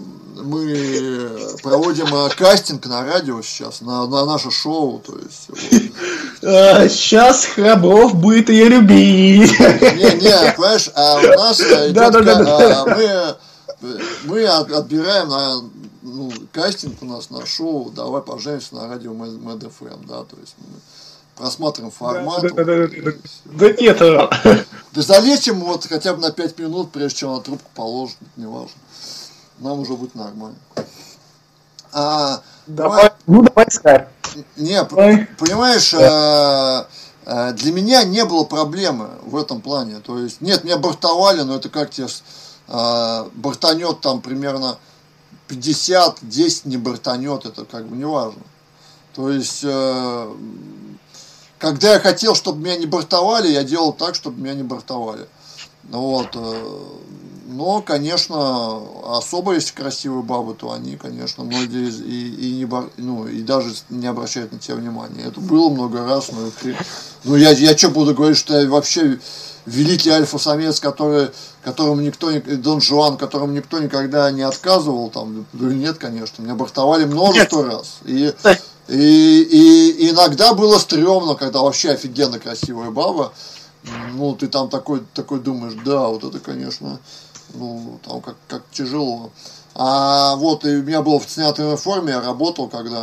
S2: мы проводим кастинг на радио сейчас, на, на наше шоу, то есть. Вот.
S1: А, сейчас Храбров будет ее любить.
S2: Не, не, понимаешь, а у нас идет, да, да, да, да. мы, мы отбираем на ну, кастинг у нас на шоу «Давай поженимся» на радио Мэд эф эм, да, то есть мы просматриваем формат. Да,
S1: да, да, да, да нет.
S2: Да залечим вот хотя бы на пять минут, прежде чем она трубку положит, не важно. Нам уже будет нормально. А,
S1: давай, ну давай скайп.
S2: Не, давай. Понимаешь, а, а, для меня не было проблемы в этом плане. То есть, нет, меня бортовали, но это как тебе а, бортанет там примерно пятьдесят, десять не бортанет, это как бы не важно. То есть, а, когда я хотел, чтобы меня не бортовали, я делал так, чтобы меня не бортовали. Вот. Но, конечно, особо если красивые бабы, то они, конечно, многие и, и, не, ну, и даже не обращают на тебя внимания. Это было много раз, но и, ну, я, я что буду говорить, что я вообще великий альфа-самец, который, которому никто, Дон Жуан, которому никто никогда не отказывал, там, нет, конечно, меня бортовали множество нет. раз. И, и, и, и иногда было стрёмно, когда вообще офигенно красивая баба, ну, ты там такой, такой думаешь, да, вот это, конечно, ну, там как, как тяжело. А вот, и у меня было в снятной форме, я работал, когда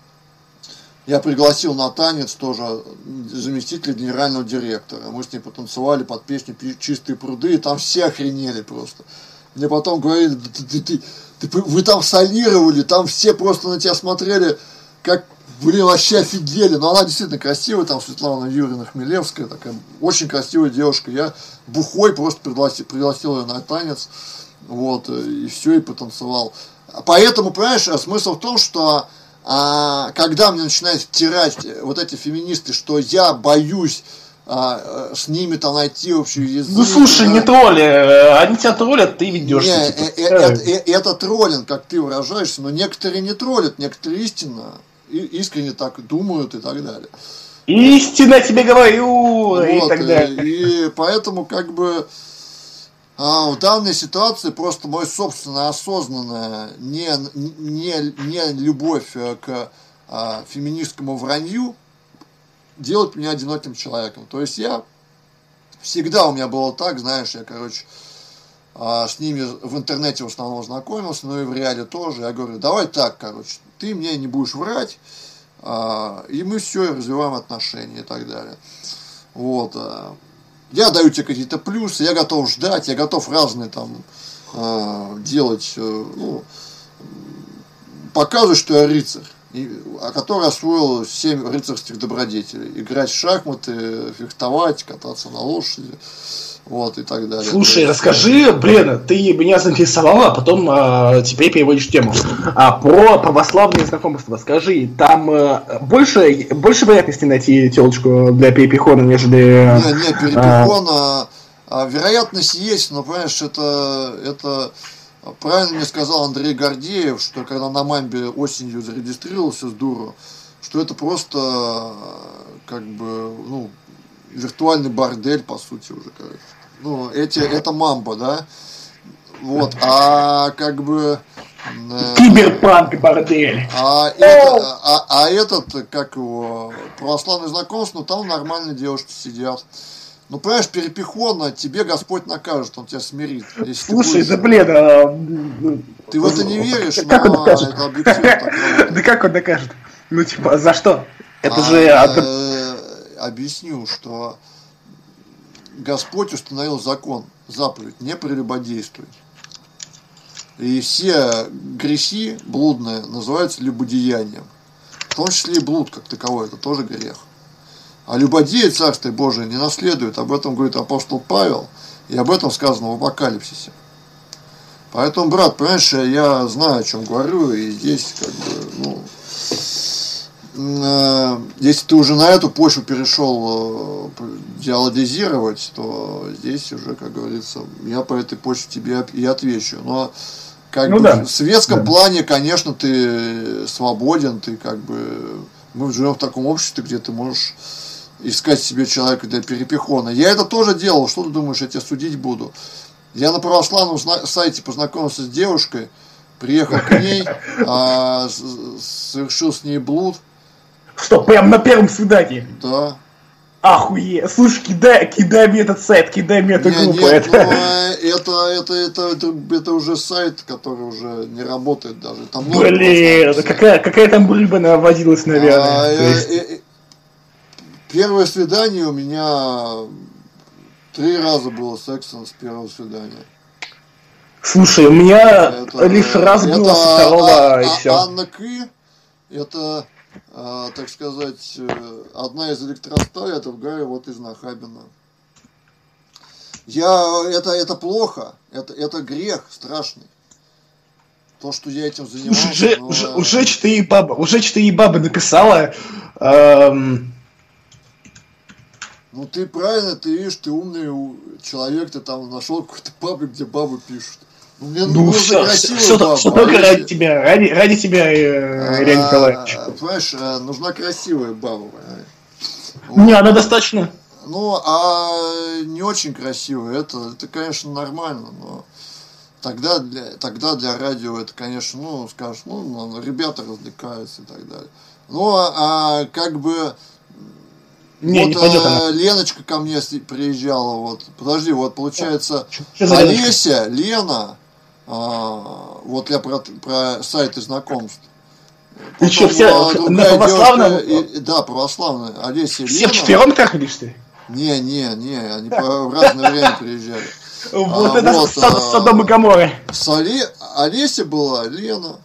S2: я пригласил на танец тоже заместителя генерального директора. Мы с ней потанцевали под песню «Чистые пруды», и там все охренели просто. Мне потом говорили, ты, ты, ты, ты, вы там солировали, там все просто на тебя смотрели, как, блин, вообще офигели. Но она действительно красивая, там Светлана Юрьевна Хмелевская, такая очень красивая девушка. Я бухой просто пригласил, пригласил ее на танец, вот, и все, и потанцевал. Поэтому, понимаешь, смысл в том, что а, когда мне начинают втирать вот эти феминисты, что я боюсь а, с ними там найти общий язык.
S1: Ну слушай, да, не тролли, они тебя троллят, ты ведешь.
S2: Не, э, э, это, э, это троллинг, как ты выражаешься, но некоторые не троллят, некоторые истинно, искренне так думают и так далее.
S1: Истинно тебе говорю, вот, и так далее.
S2: И поэтому как бы а, в данной ситуации просто мой собственно осознанная не, не, не любовь к а, феминистскому вранью делает меня одиноким человеком. То есть я всегда у меня было так, знаешь, я, короче, а, с ними в интернете в основном знакомился, но и в реале тоже. Я говорю, давай так, короче, ты мне не будешь врать, а, и мы все, развиваем отношения и так далее. Вот. А, я даю тебе какие-то плюсы, я готов ждать, я готов разные там а, делать, ну, показывать, что я рыцарь, и, а который освоил семь рыцарских добродетелей. Играть в шахматы, фехтовать, кататься на лошади. вот, и так далее.
S1: Слушай, расскажи, блин, ты меня заинтересовала, а потом э, теперь переводишь тему. А про православные знакомства, скажи, там э, больше, больше вероятности найти телочку для перепихона, нежели...
S2: Не, не, перепихон, а, а, вероятность есть, но, понимаешь, это, это правильно мне сказал Андрей Гордеев, что когда на Мамбе осенью зарегистрировался с дуру, что это просто, как бы, ну, виртуальный бордель, по сути, уже, короче. Ну, эти, это Мамба, да? Вот, а как бы... Э,
S1: Киберпанк бордель.
S2: А, это, а, а этот, как его, православный знакомство, ну, там нормальные девушки сидят. Ну, понимаешь, перепихона тебе Господь накажет, он тебя смирит.
S1: Слушай, да блин, а...
S2: Ты в это не веришь,
S1: как
S2: но
S1: он докажет?
S2: Это объективно так работает.
S1: Да как он докажет? Ну, типа, за что? Это
S2: а,
S1: же...
S2: Э, объясню, что Господь установил закон, заповедь, не прелюбодействуй. И все грехи блудные называются любодеянием. В том числе и блуд, как таковой, это тоже грех. А любодеи Царствие Божие не наследуют. Об этом говорит апостол Павел, и об этом сказано в Апокалипсисе. Поэтому, брат, понимаешь, я знаю, о чем говорю, и здесь, как бы, ну, э, если ты уже на эту почву перешел э, диалогизировать, то здесь уже, как говорится, я по этой почве тебе и отвечу. Но как
S1: ну,
S2: бы
S1: да.
S2: в светском
S1: да.
S2: плане, конечно, ты свободен, ты как бы, мы живем в таком обществе, где ты можешь искать себе человека для перепихона. Я это тоже делал, что ты думаешь, я тебя судить буду? Я на православном сайте познакомился с девушкой, приехал к ней, а, совершил с ней блуд.
S1: Что, прям на первом свидании?
S2: Да.
S1: Ахуе, слушай, кидай, кидай мне этот сайт, кидай мне эту
S2: не,
S1: группу.
S2: Нет,
S1: это...
S2: Ну, это, это, это, это, это уже сайт, который уже не работает даже. Там
S1: Блин, какая, какая там рыба наводилась, наверное.
S2: А,
S1: есть...
S2: э, э, первое свидание у меня три раза было сексом с первого свидания.
S1: Слушай, у меня
S2: это,
S1: лишь раз
S2: это,
S1: было со второго,
S2: а,
S1: и
S2: а,
S1: все.
S2: Анна Кы, это, а, так сказать, одна из электросталей, а другая вот из Нахабина. Я, это, это плохо, это, это грех страшный. То, что я этим занимался.
S1: Уже,
S2: но...
S1: уже, уже четыре бабы, уже четыре бабы написала. Эм...
S2: Ну ты правильно, ты видишь, ты умный человек, ты там нашел какой-то паблик, где бабы пишут. Ну, мне
S1: ну все, все,
S2: баба,
S1: все только
S2: а
S1: ради
S2: если...
S1: тебя, ради, ради тебя, э, Илья Николаевич.
S2: А, понимаешь, нужна красивая баба. Вот.
S1: Не, она достаточно.
S2: Ну, а не очень красивая, это, это конечно, нормально, но тогда для, тогда для радио это, конечно, ну, скажешь, ну, ребята развлекаются и так далее. Ну, а как бы...
S1: Не,
S2: вот
S1: не пойдет она.
S2: Леночка ко мне приезжала, вот, подожди, вот получается,
S1: Что
S2: Олеся, Лена, а, вот я про, про сайты знакомств.
S1: Ты что, все на православном?
S2: И, да, православная, Олеся,
S1: все
S2: Лена.
S1: вчетвером трахались, ты?
S2: Не, не, не, они по, в разное время приезжали.
S1: Вот
S2: а,
S1: это
S2: вот,
S1: Содом и Гоморра.
S2: Олеся была, Лена.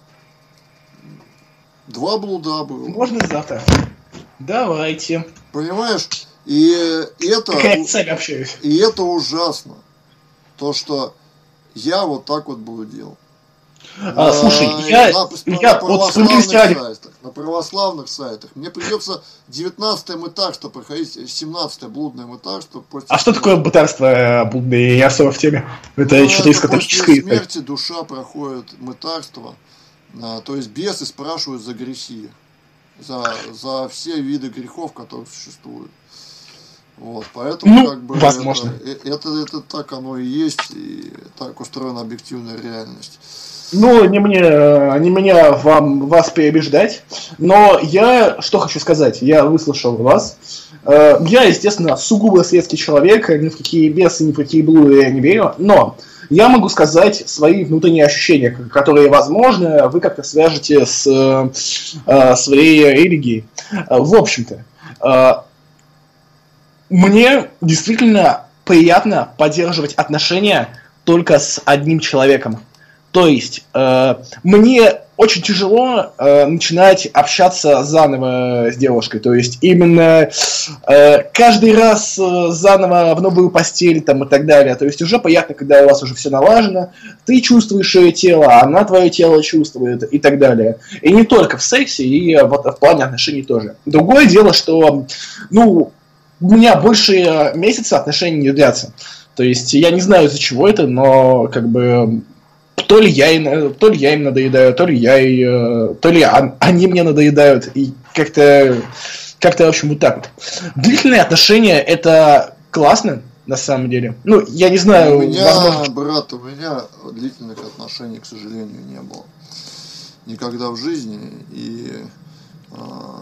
S2: Два блуда было.
S1: Можно завтра? Давайте.
S2: Понимаешь? И это,
S1: Какая цель общаюсь?
S2: и это ужасно. То, что я вот так вот буду делать.
S1: А, слушай,
S2: на,
S1: я,
S2: на,
S1: я
S2: на
S1: вот
S2: православных
S1: сайтах,
S2: сайтах, на православных сайтах. Мне придется девятнадцатое мытарство проходить, семнадцатое блудное мытарство. После
S1: а что такое бытарство блудное? Я особо в теме. Это
S2: ну,
S1: что-то из
S2: после
S1: католической.
S2: смерти душа проходит мытарство. А, то есть бесы спрашивают за грехи. За, за все виды грехов, которые существуют. Вот, поэтому
S1: ну,
S2: как бы
S1: возможно.
S2: Это, это, это так оно и есть, и так устроена объективная реальность.
S1: Ну, не мне, не мне вам, вас переубеждать, но я что хочу сказать, я выслушал вас. Я, естественно, сугубо светский человек, ни в какие бесы, ни в какие блуды я не верю, но я могу сказать свои внутренние ощущения, которые, возможно, вы как-то свяжете с э, своей религией. В общем-то, э, мне действительно приятно поддерживать отношения только с одним человеком. То есть, э, мне очень тяжело э, начинать общаться заново с девушкой. То есть именно э, каждый раз э, заново в новую постель там, и так далее. То есть уже понятно, когда у вас уже все налажено, ты чувствуешь ее тело, она твое тело чувствует и так далее. И не только в сексе, и вот в плане отношений тоже. Другое дело, что ну, у меня больше месяца отношений не длятся. То есть я не знаю, из-за чего это, но как бы... То ли, я им, то ли я им надоедаю, то ли я и, то ли они мне надоедают. И как-то, как-то, в общем, вот так вот. Длительные отношения — это классно, на самом деле. Ну, я не знаю...
S2: У меня,
S1: возможно...
S2: брат, у меня длительных отношений, к сожалению, не было. Никогда в жизни. И э,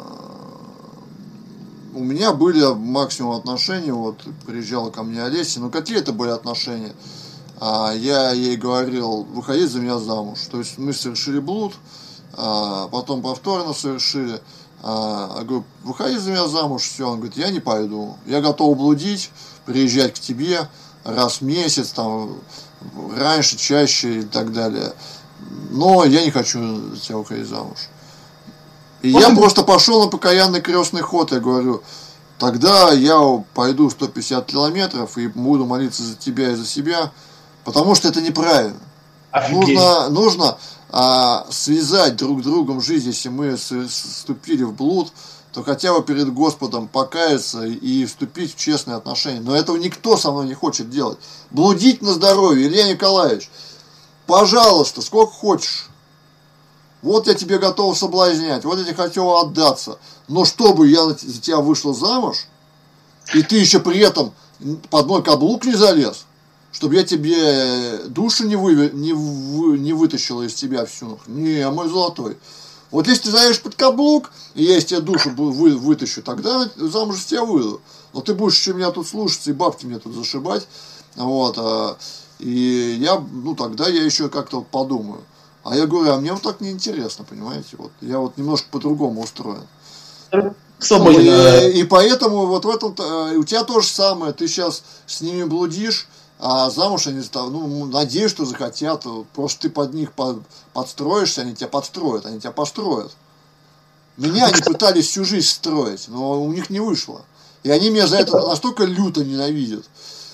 S2: у меня были максимум отношения. Вот приезжала ко мне Олеся. Ну, какие это были отношения? А я ей говорил, выходи за меня замуж. То есть мы совершили блуд, а потом повторно совершили. А, я говорю, выходи за меня замуж, все. Он говорит, я не пойду. Я готов блудить, приезжать к тебе раз в месяц, там, раньше, чаще и так далее. Но я не хочу за тебя выходить замуж. И я просто пошел на покаянный крестный ход. Я говорю, тогда я пойду сто пятьдесят километров и буду молиться за тебя и за себя. Потому что это неправильно. Офигеть. Нужно, нужно а, связать друг с другом жизнь, если мы вступили в блуд, то хотя бы перед Господом покаяться и вступить в честные отношения. Но этого никто со мной не хочет делать. Блудить на здоровье, Илья Николаевич, пожалуйста, сколько хочешь. Вот я тебе готов соблазнять, вот я тебе хотел отдаться. Но чтобы я за тебя вышла замуж, и ты еще при этом под мой каблук не залез, чтобы я тебе душу не, вы, не, вы, не вытащила из тебя всю. Не, мой золотой. Вот если ты залезешь под каблук, и я из тебя душу вы, вытащу, тогда замуж с тебя выйду. Но ты будешь еще меня тут слушаться и бабки мне тут зашибать. Вот, а, и я, ну тогда я еще как-то вот подумаю. А я говорю, а мне вот так неинтересно, понимаете? Вот, я вот немножко по-другому устроен. И, и поэтому вот в этом у тебя то же самое. Ты сейчас с ними блудишь. А замуж они, ну, надеюсь, что захотят. Просто ты под них под, подстроишься, они тебя подстроят, они тебя построят. Меня они пытались всю жизнь строить, но у них не вышло. И они меня за это настолько люто ненавидят,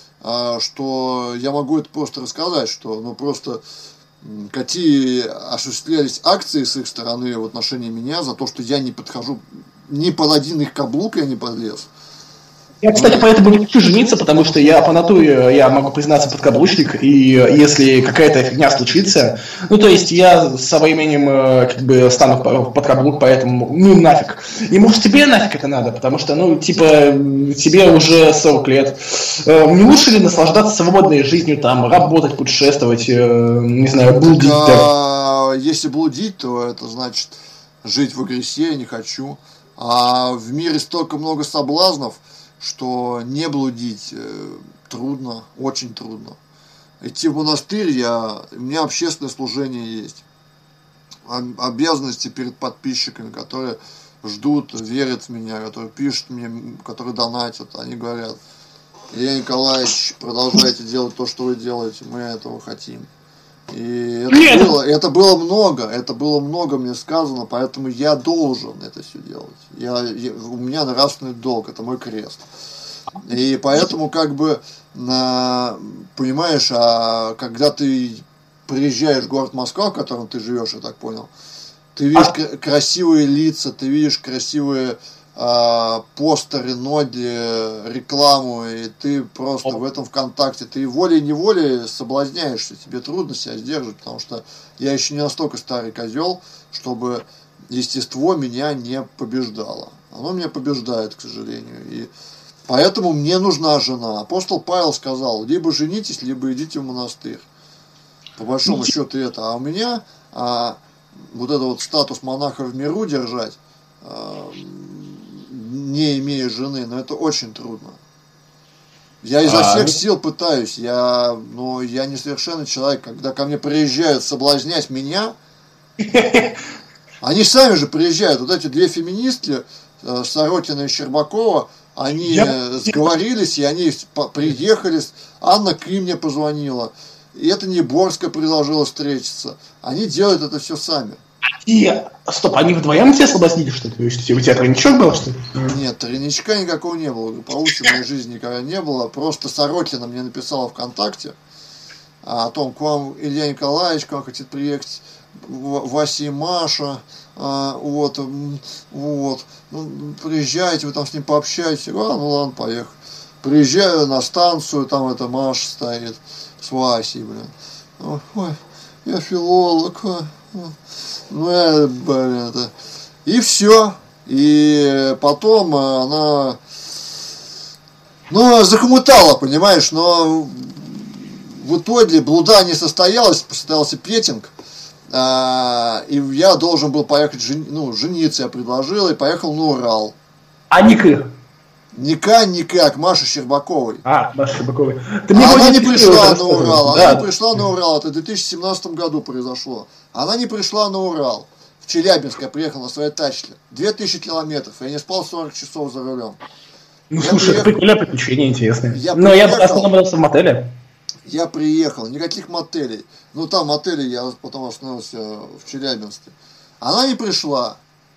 S2: что я могу это просто рассказать, что ну просто какие осуществлялись акции с их стороны в отношении меня за то, что я не подхожу ни под один их каблук, я не подлез.
S1: Я, кстати, поэтому не хочу жениться, потому что я по натуре, я могу признаться, подкаблучник, и если какая-то фигня случится, ну, то есть я со временем как бы стану под каблук, поэтому, ну, нафиг. И может тебе нафиг это надо, потому что, ну, типа, тебе уже сорок лет. Не лучше ли наслаждаться свободной жизнью, там, работать, путешествовать, не знаю, блудить?
S2: А, если блудить, то это значит жить в агрессии не хочу. А в мире столько много соблазнов, что не блудить э, трудно, очень трудно. Идти в монастырь, я, у меня общественное служение есть. Обязанности перед подписчиками, которые ждут, верят в меня, которые пишут мне, которые донатят. Они говорят, Илья Николаевич, продолжайте делать то, что вы делаете, мы этого хотим. И это было, это было много, это было много мне сказано, поэтому я должен это все делать. Я, я, у меня нравственный долг, это мой крест. И поэтому, как бы, на, понимаешь, а когда ты приезжаешь в город Москва, в котором ты живешь, я так понял, ты видишь а... красивые лица, ты видишь красивые а, постеры, ноги, рекламу, и ты просто в этом ВКонтакте, ты волей-неволей соблазняешься, тебе трудно себя сдерживать, потому что я еще не настолько старый козел, чтобы естество меня не побеждало. Оно меня побеждает, к сожалению, и поэтому мне нужна жена. Апостол Павел сказал, либо женитесь, либо идите в монастырь. По большому счету это. А у меня а, вот это вот статус монаха в миру держать, а, не имея жены, но это очень трудно. Я изо всех сил пытаюсь, я, но я несовершенный человек. Когда ко мне приезжают соблазнять меня, они сами же приезжают. Вот эти две феминистки, Сорокина и Щербакова, они я... сговорились, и они приехали. Анна Ким мне позвонила. И это Неборская предложила встретиться. Они делают это все сами.
S1: И, стоп, они вдвоем тебя соблазнили, что ли? То есть у тебя тройничок был, что ли?
S2: Нет, тройничка никакого не было. Получше в моей жизни никогда не было. Просто Сорокина мне написала ВКонтакте о том, к вам Илья Николаевич, к вам хотит приехать Вася и Маша. А, вот, вот. Ну, приезжайте, вы там с ним пообщаетесь. А, ну ладно, поехали. Приезжаю на станцию, там эта Маша стоит с Васей, блин. Ой, я филолог. Ну, я, блин, это... И все. И потом она, ну, захомутала, понимаешь, но в итоге блуда не состоялась, состоялся петинг, а, и я должен был поехать, жен, ну, жениться, я предложил, и поехал на Урал.
S1: А Ника?
S2: Ника никак, Маша Щербаковой.
S1: А, Маша Щербаковой.
S2: Ты мне она не пришла на Урал, да. она не пришла на Урал, это в две тысячи семнадцатом году произошло. Она не пришла на Урал. В Челябинск я приехал на своей тачке. две тысячи километров, я не спал сорок часов за рулем.
S1: Ну, я слушай, приехал... это приключения интересные.
S2: Я
S1: Но приехал... я остановился в мотеле.
S2: Я приехал, никаких мотелей. Ну, там мотели я потом остановился в Челябинске. Она не пришла.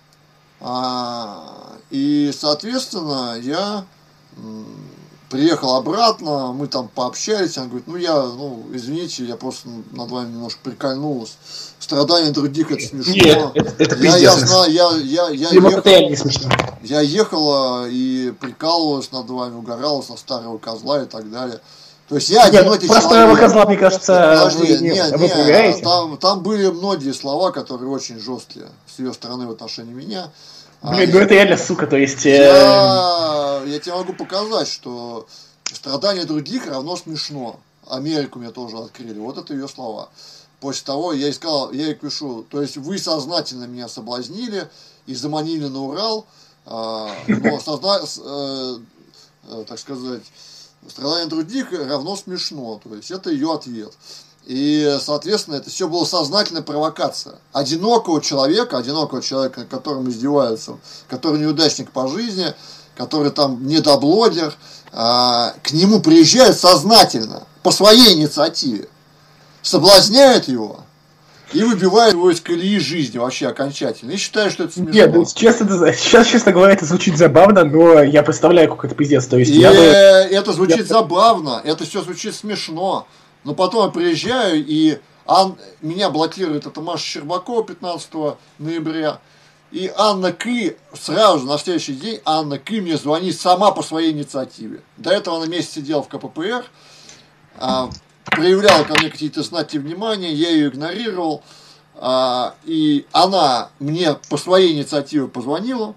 S2: А, и, соответственно, я м, приехал обратно, мы там пообщались, она говорит, ну я, ну, извините, я просто над вами немножко прикольнулась. Страдания других это смешно.
S1: Нет, это, это
S2: я, я знаю, я, я, я, ехал,
S1: не смешно.
S2: Я ехала и прикалывалась над вами, угоралась на старого козла и так далее. То есть я одинокий
S1: человек. Старого козла, мне кажется,
S2: Подожди, вы не, не, там, там были многие слова, которые очень жесткие с ее стороны в отношении меня.
S1: Блин, ну это реально сука, то есть...
S2: Я, я тебе могу показать, что страдания других равно смешно. Америку мне тоже открыли. Вот это ее слова. После того я ей сказал, я ей пишу, то есть вы сознательно меня соблазнили и заманили на Урал, но созна... так сказать, страдания других равно смешно. То есть это ее ответ. И, соответственно, это все было сознательная провокация. Одинокого человека, одинокого человека, над которым издеваются, который неудачник по жизни, который там недоблогер, а, к нему приезжают сознательно, по своей инициативе, соблазняют его и выбивают его из колеи жизни вообще окончательно. И считаю, что это смешно.
S1: Нет, ну, честно, сейчас, честно говоря, это звучит забавно, но я представляю, как это пиздец. То есть
S2: и
S1: я бы...
S2: это звучит я... забавно, это все звучит смешно. Но потом я приезжаю, и Ан... меня блокирует эта Маша Щербакова пятнадцатого ноября. И Анна Кы, сразу же на следующий день, Анна Кы мне звонит сама по своей инициативе. До этого она месяц сидела в ка пэ пэ эр, а, проявляла ко мне какие-то знаки внимания, я ее игнорировал. А, и она мне по своей инициативе позвонила.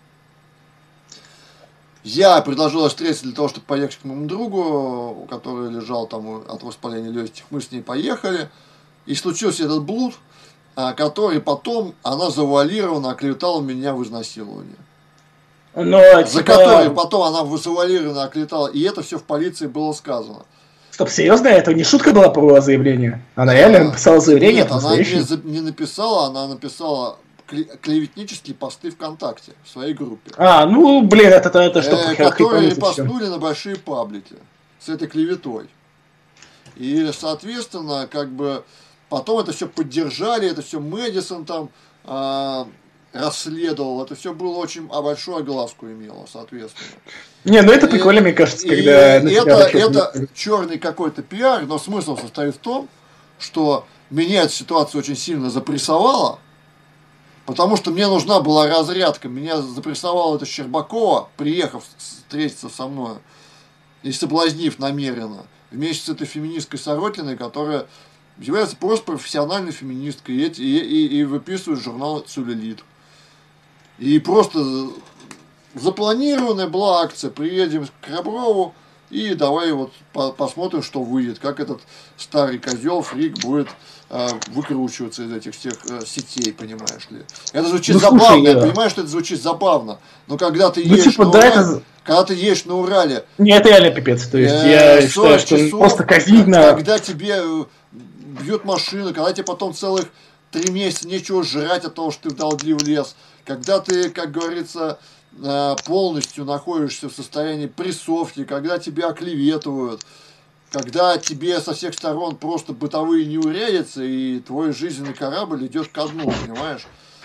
S2: Я предложил встретиться для того, чтобы поехать к моему другу, который лежал там от воспаления легких. Мы с ней поехали. И случился этот блуд, который потом она завуалированно оклеветала меня в изнасиловании.
S1: Но,
S2: За
S1: типа...
S2: который потом она завуалированно оклеветала. И это все в полиции было сказано.
S1: Стоп, серьезно? Это не шутка была про заявление? Она реально написала заявление?
S2: Нет, она не, не написала, она написала... клеветнические посты ВКонтакте в своей группе.
S1: А, ну, блин, это, это, это что?
S2: Э, которые репостнули на большие паблики с этой клеветой. И, соответственно, как бы потом это все поддержали, это все Мэдисон там э, расследовал, это все было очень а большую огласку имело, соответственно.
S1: Не, ну это прикольно, и, мне кажется, когда...
S2: И это, это черный какой-то пиар, но смысл состоит в том, что меня эта ситуация очень сильно запрессовала. Потому что мне нужна была разрядка. Меня запрессовала эта Щербакова, приехав встретиться со мной и соблазнив намеренно, вместе с этой феминисткой Сорокиной, которая является просто профессиональной феминисткой и, и, и, и выписывает журнал «Целлюлит». И просто запланированная была акция. Приедем к Реброву и давай вот по посмотрим, что выйдет, как этот старый козел, фрик будет э, выкручиваться из этих всех э, сетей, понимаешь ли. Это звучит ну, забавно, слушай, я да. понимаю, что это звучит забавно, но когда ты ну, едешь типа, на да, Урале, это... когда ты едешь на Урале...
S1: Не, это реально пипец, то есть э, я считаю, что часов, просто казнить
S2: когда тебе бьет машина, когда тебе потом целых три месяца нечего жрать от того, что ты вдалбли в лес, когда ты, как говорится... полностью находишься в состоянии прессовки, когда тебя оклеветывают, когда тебе со всех сторон просто бытовые неурядицы, и твой жизненный корабль идет ко дну, понимаешь?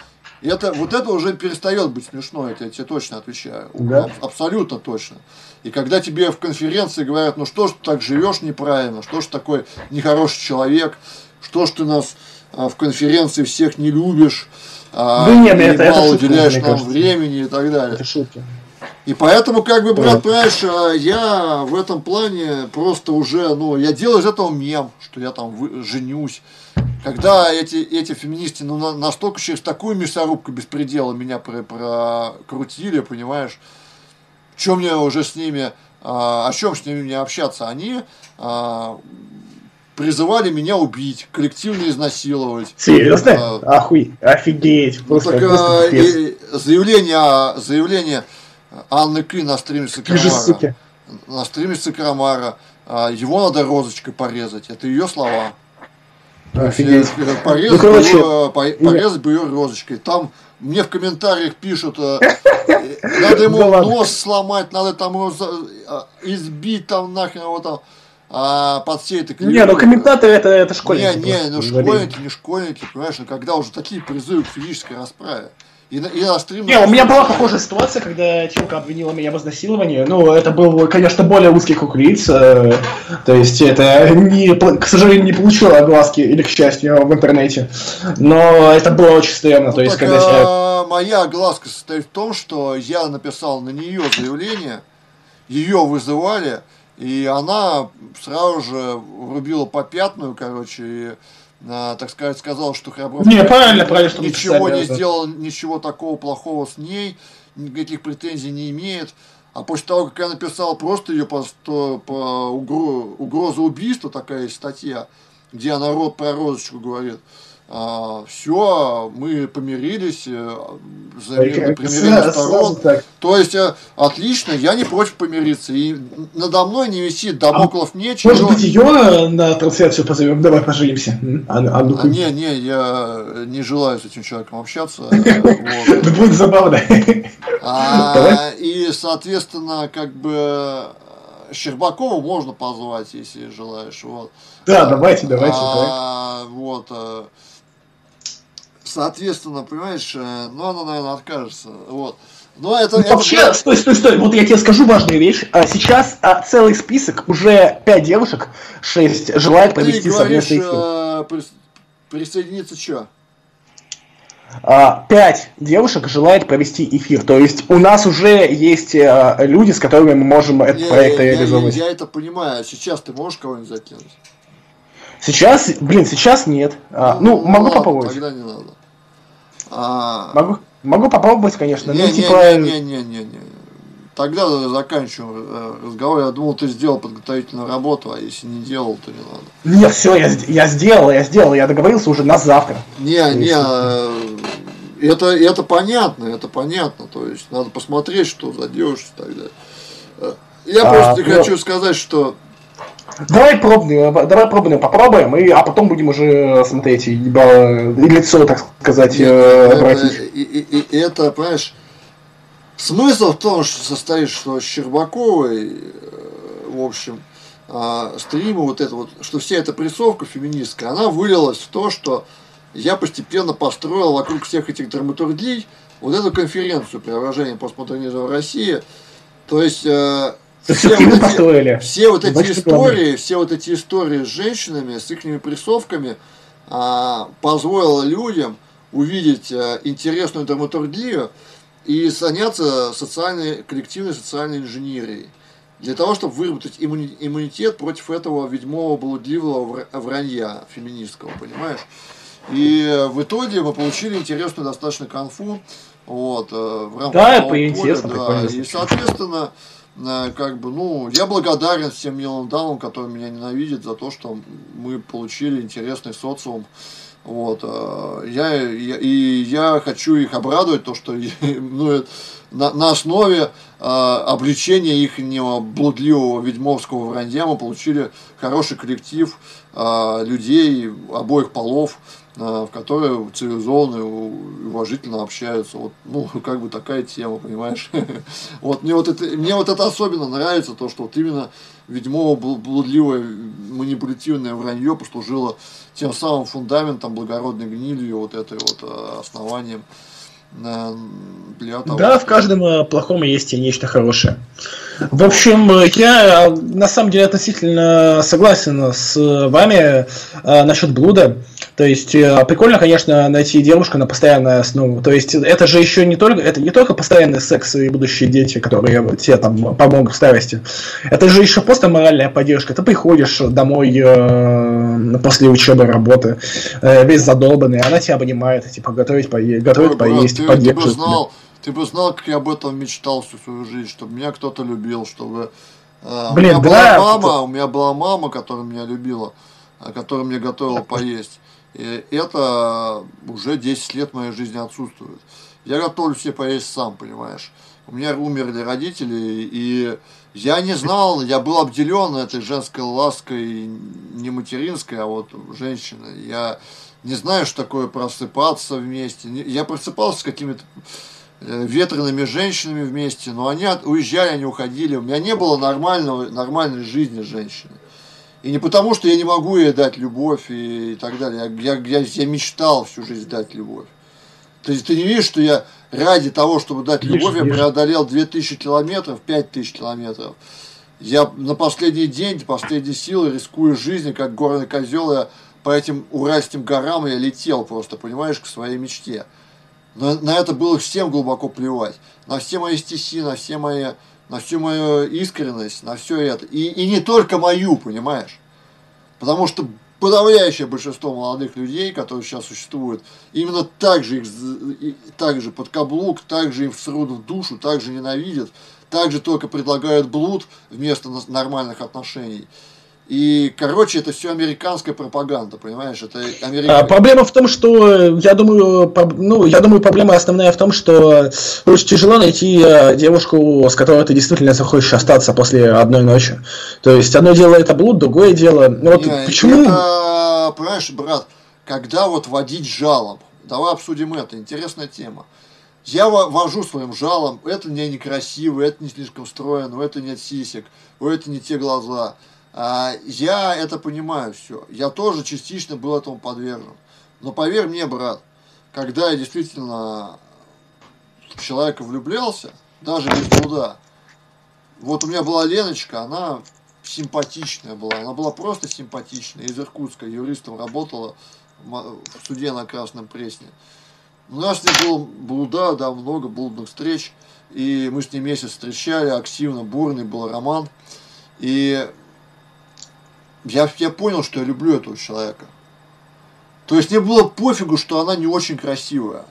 S2: это, вот это уже перестает быть смешно, это я тебе точно отвечаю.
S1: Да.
S2: Абсолютно точно. И когда тебе в конференции говорят, ну что ж ты так живешь неправильно, что ж такой нехороший человек, что ж ты нас а, в конференции всех не любишь, а,
S1: да нет,
S2: и
S1: это,
S2: мало
S1: это
S2: уделяешь
S1: шутка,
S2: нам
S1: кажется.
S2: времени и так далее.
S1: Это шутки.
S2: И поэтому, как бы, брат,
S1: Да.
S2: понимаешь, я в этом плане просто уже, ну, я делаю из этого мем, что я там вы, женюсь. Когда эти, эти феминисты, ну, на, настолько через такую мясорубку беспредела меня про, прокрутили, понимаешь, что мне уже с ними, а, о чем с ними мне общаться, они а, призывали меня убить, коллективно изнасиловать.
S1: Серьезно?
S2: А,
S1: Охуй, офигеть.
S2: ну,
S1: Просто,
S2: так,
S1: просто
S2: а,
S1: пипец.
S2: и заявление, заявление Анны Кы на стриме
S1: Какие же
S2: Сакрамара,
S1: суки.
S2: на стриме Сакрамара, а, его надо розочкой порезать, это ее слова. То есть,
S1: Офигеть.
S2: э, порезать,
S1: Ну, короче,
S2: бы ее, по- порезать бы ее розочкой. Там мне в комментариях пишут, э, э, надо ему
S1: Да ладно.
S2: нос сломать, надо там его за- а, избить, там нахрен его там, а, под всей этой
S1: Не, ну комментаторы это, это школьники.
S2: Не, не,
S1: просто.
S2: ну
S1: Забей.
S2: школьники, не школьники, понимаешь, ну когда уже такие призывы к физической расправе. И на, и на стрим...
S1: Не, у меня была похожая ситуация, когда телка обвинила меня в изнасиловании. Ну, это был, конечно, более узкий круг лиц. э, То есть это, не, к сожалению, не получило огласки, или к счастью, в интернете. Но это было очень стрёмно.
S2: Ну,
S1: То есть,
S2: так,
S1: когда я...
S2: а, моя огласка состоит в том, что я написал на нее заявление, ее вызывали, и она сразу же врубила попятную, короче, и, а, так сказать, сказала, что Храбров
S1: Не, правильно, правильно, что
S2: ничего
S1: написали,
S2: не
S1: да.
S2: сделал, ничего такого плохого с ней, никаких претензий не имеет. А после того, как я написал просто ее по, сто- по угро- угроза убийства, такая есть статья, где она род про розочку говорит, все, мы помирились, э, заявили примирение
S1: Сразу-
S2: сторон.
S1: сразу так.
S2: То есть, э, отлично, я не против помириться. И надо мной не висит дамоклов меч.
S1: Может
S2: её-
S1: быть, ее на трансляцию позовем? Давай поженимся. М? А, а
S2: А,
S1: ну-ка.
S2: не, не, я не желаю с этим человеком общаться. э, вот.
S1: Это будет забавно.
S2: А,
S1: Давай.
S2: и, соответственно, как бы Щербакова можно позвать, если желаешь. Вот.
S1: Да, давайте, давайте. давай.
S2: А, вот. э, Соответственно, понимаешь, э, ну она, наверное, откажется. Вот. Но это,
S1: Ну,
S2: это
S1: вообще,
S2: было-
S1: стой, стой, стой, вот я тебе скажу важную вещь. А, Сейчас а, целый список, уже пять девушек, шесть, желают
S2: ты
S1: провести
S2: говоришь,
S1: совместный эфир.
S2: э, прис- присоединиться что?
S1: А, Пять девушек желает провести эфир. То есть у нас уже есть а, люди, с которыми мы можем этот
S2: Я,
S1: проект
S2: я- я-
S1: реализовывать.
S2: я это понимаю. Сейчас ты можешь кого-нибудь закинуть?
S1: Сейчас, блин, сейчас нет. А, ну, могу
S2: ладно,
S1: попробовать.
S2: Тогда не надо. А,
S1: Могу, могу попробовать, конечно.
S2: не,
S1: Ну,
S2: не,
S1: типа.
S2: не, не, не, не, не. Тогда заканчиваем э, разговор. Я думал, ты сделал подготовительную работу, а если не делал, то не надо.
S1: Нет, все, я, сд- я сделал, я сделал, я договорился уже на завтра.
S2: Не, не, э, это, это понятно, это понятно. То есть надо посмотреть, что за девушка и так далее. Э, Я
S1: А,
S2: просто
S1: ну-
S2: хочу сказать, что
S1: Давай пробную, давай пробную попробуем, и, а потом будем уже смотреть, и, либо и лицо, так сказать, э,
S2: это,
S1: обратить.
S2: и, и- и это, понимаешь, смысл в том, что состоит, что с Щербаковой, э, в общем, а, стримы, вот это вот, что вся эта прессовка феминистская, она вылилась в то, что я постепенно построил вокруг всех этих драматургий вот эту конференцию «Преображение постмодернизма в России». То есть э,
S1: Это
S2: все,
S1: всё-таки
S2: вот
S1: мы
S2: эти,
S1: построили.
S2: все вот эти
S1: Значит,
S2: истории, все вот эти истории с женщинами, с их прессовками а, позволило людям увидеть а, интересную драматургию и заняться социальной, коллективной социальной инженерией. Для того, чтобы выработать иммуни- иммунитет против этого ведьмового блудливого вра- вранья феминистского, понимаешь? И э, в итоге мы получили интересную достаточно конфу. Вот, э, в рамках
S1: Да,
S2: того поля,
S1: поинтересно,
S2: да,
S1: прикольно
S2: и,
S1: звучит.
S2: соответственно, э, как бы, ну, я благодарен всем милым дамам, которые меня ненавидят за то, что мы получили интересный социум. Вот, э, я, я- и я хочу их обрадовать, то, что ну, э, на, на основе э, обличения их блудливого ведьмовского вранья мы получили хороший коллектив э, людей обоих полов, э, в которые цивилизованно и уважительно общаются. Вот, ну, как бы такая тема, понимаешь? Вот, мне вот это, мне вот это особенно нравится, то, что вот именно ведьмово блудливое манипулятивное вранье послужило тем самым фундаментом, благородной гнилью, вот этой вот э, основанием э, для того,
S1: Да, в
S2: чтобы...
S1: каждом э, плохом есть и нечто хорошее. В общем, э, я э, на самом деле относительно согласен с э, вами э, насчет блуда. То есть э, прикольно, конечно, найти девушку на постоянную основу. То есть это же еще не только это не только постоянный секс и будущие дети, которые тебе там помогут в старости. Это же еще просто моральная поддержка. Ты приходишь домой э, после учебы, работы, э, весь задолбанный, она тебя обнимает, типа готовить, пое- готовит
S2: Ой, брат,
S1: поесть,
S2: ты, ты бы
S1: поддерживает тебя.
S2: знал, ты бы знал, как я об этом мечтал всю свою жизнь, чтобы меня кто-то любил, чтобы э, у меня
S1: Блин,
S2: была
S1: да,
S2: мама, у меня была мама, которая меня любила, э, которая мне готовила поесть. И это уже десять лет моей жизни отсутствует. Я готовлю себе поесть сам, понимаешь. У меня умерли родители, и я не знал, я был обделен этой женской лаской, не материнской, а вот женщиной. Я не знаю, что такое просыпаться вместе. Не- Я просыпался с какими-то э, ветреными женщинами вместе, но они от- уезжали, они уходили. У меня не было нормального, нормальной жизни с женщиной. И не потому, что я не могу ей дать любовь и, и так далее. Я, я, я, я мечтал всю жизнь дать любовь. Ты, ты не видишь, что я ради того, чтобы дать
S1: Вижу,
S2: любовь, я
S1: вижу.
S2: преодолел две тысячи километров, пять тысяч километров. Я на последний день, последние силы, рискуя жизнью, как горный козел, я по этим уральским горам я летел просто, понимаешь, к своей мечте. Но на это было всем глубоко плевать. На все мои стихи, на все мои, на всю мою искренность, на все это. И, и не только мою, понимаешь? Потому что подавляющее большинство молодых людей, которые сейчас существуют, именно так же их з- и- так же под каблук, так же им всрут в душу, так же ненавидят, так же только предлагают блуд вместо нас- нормальных отношений. И, короче, это все американская пропаганда, понимаешь? Это
S1: А,
S2: Америка.
S1: проблема в том, что э, я думаю, поб- ну, я думаю, проблема основная в том, что очень тяжело найти э, девушку, с которой ты действительно захочешь остаться после одной ночи. То есть одно дело это блуд, другое дело. Ну вот
S2: Не,
S1: почему?
S2: это, понимаешь, брат, когда вот водить жалом, давай обсудим это, интересная тема. Я во- вожу своим жалом, это мне некрасиво, это не слишком стройно, у этого нет сисек, у этого не те глаза. А, я это понимаю все. Я тоже частично был этому подвержен. Но поверь мне, брат, когда я действительно в человека влюблялся, даже без блуда, вот у меня была Леночка, она симпатичная была, она была просто симпатичная, из Иркутска, юристом работала в ма- в суде на Красном Пресне. У нас с ней было блуда, да, много блудных встреч, и мы с ней месяц встречали, активно, бурный был роман, и я, я понял, что я люблю этого человека. То есть мне было пофигу, что она не очень красивая.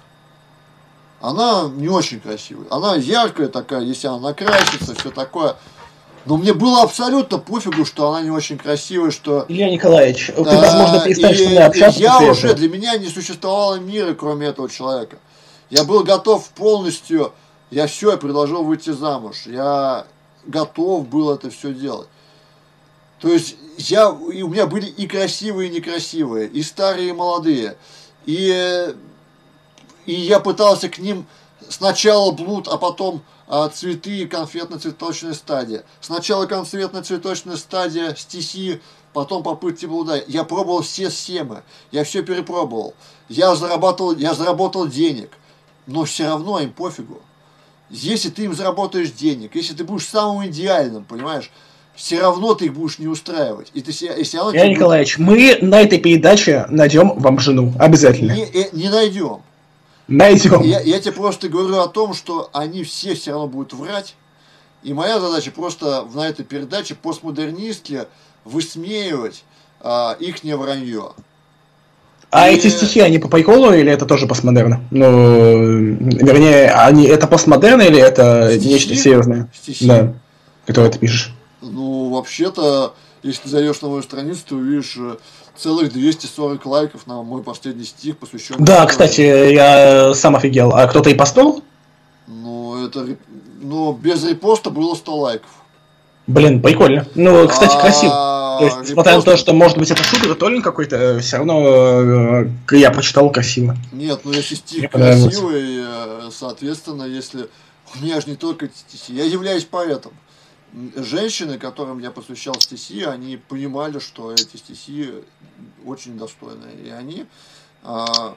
S2: Она не очень красивая. Она яркая такая, если она накрасится, все такое. Но мне было абсолютно пофигу, что она не очень красивая, что...
S1: Илья Николаевич, ты, возможно,
S2: э,
S1: перестанешь со
S2: и
S1: мной общаться
S2: я
S1: после
S2: уже,
S1: этого.
S2: для меня не существовало мира, кроме этого человека. Я был готов полностью, я все, я предложил выйти замуж. Я готов был это все делать. То есть я, и у меня были и красивые, и некрасивые, и старые, и молодые. И и я пытался к ним сначала блуд, а потом а, цветы и конфетно-цветочная стадия. Сначала конфетно-цветочная стадия, стихи, потом попытки блуда. Я пробовал все схемы, я все перепробовал. Я заработал, я заработал денег, но все равно им пофигу. Если ты им заработаешь денег, если ты будешь самым идеальным, понимаешь, все равно ты их будешь не устраивать. И ты все, и все равно
S1: Илья
S2: тебе будет-
S1: Николаевич, мы на этой передаче найдем вам жену. Обязательно.
S2: не, э, не найдем.
S1: Найдем.
S2: Я, я тебе просто говорю о том, что они все все равно будут врать. И моя задача просто на этой передаче постмодернистски высмеивать а, их не вранье.
S1: А
S2: И-
S1: эти стихи, они по приколу или это тоже постмодерн? Ну, вернее, они это постмодерн или это
S2: Стихи?
S1: нечто серьезное?
S2: Стихи.
S1: Да, которое ты пишешь.
S2: Ну, вообще-то, если ты зайдешь на мою страницу, ты увидишь э, целых двести сорок лайков на мой последний стих, посвященный...
S1: Да,
S2: героям.
S1: кстати, я сам офигел. А кто-то и постнул?
S2: Ну, это... реп- Ну, без репоста было сто лайков.
S1: Блин, прикольно. Ну, кстати,
S2: А,
S1: красиво. То есть, несмотря на то,
S2: репост-
S1: что, может быть, это шутер и троллинг какой-то, все равно э, я прочитал красиво.
S2: Нет, ну если
S1: Мне
S2: стих
S1: понравилось.
S2: красивый, э, соответственно, если... У меня же не только стихи. Я являюсь поэтом. М, Женщины, которым я посвящал стихи, они понимали, что эти стихи очень достойные. И они а,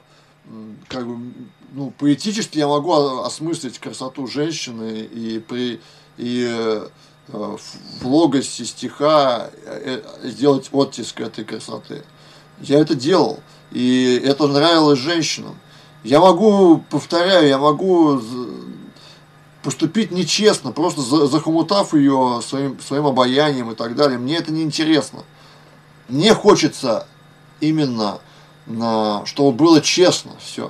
S2: как бы, ну, поэтически я могу осмыслить красоту женщины и при и э, в логосе стиха сделать оттиск этой красоты. Я это делал, и это нравилось женщинам. Я могу, повторяю, я могу поступить нечестно, просто захомутав ее своим, своим обаянием и так далее. Мне это не интересно. Мне хочется именно, чтобы было честно все.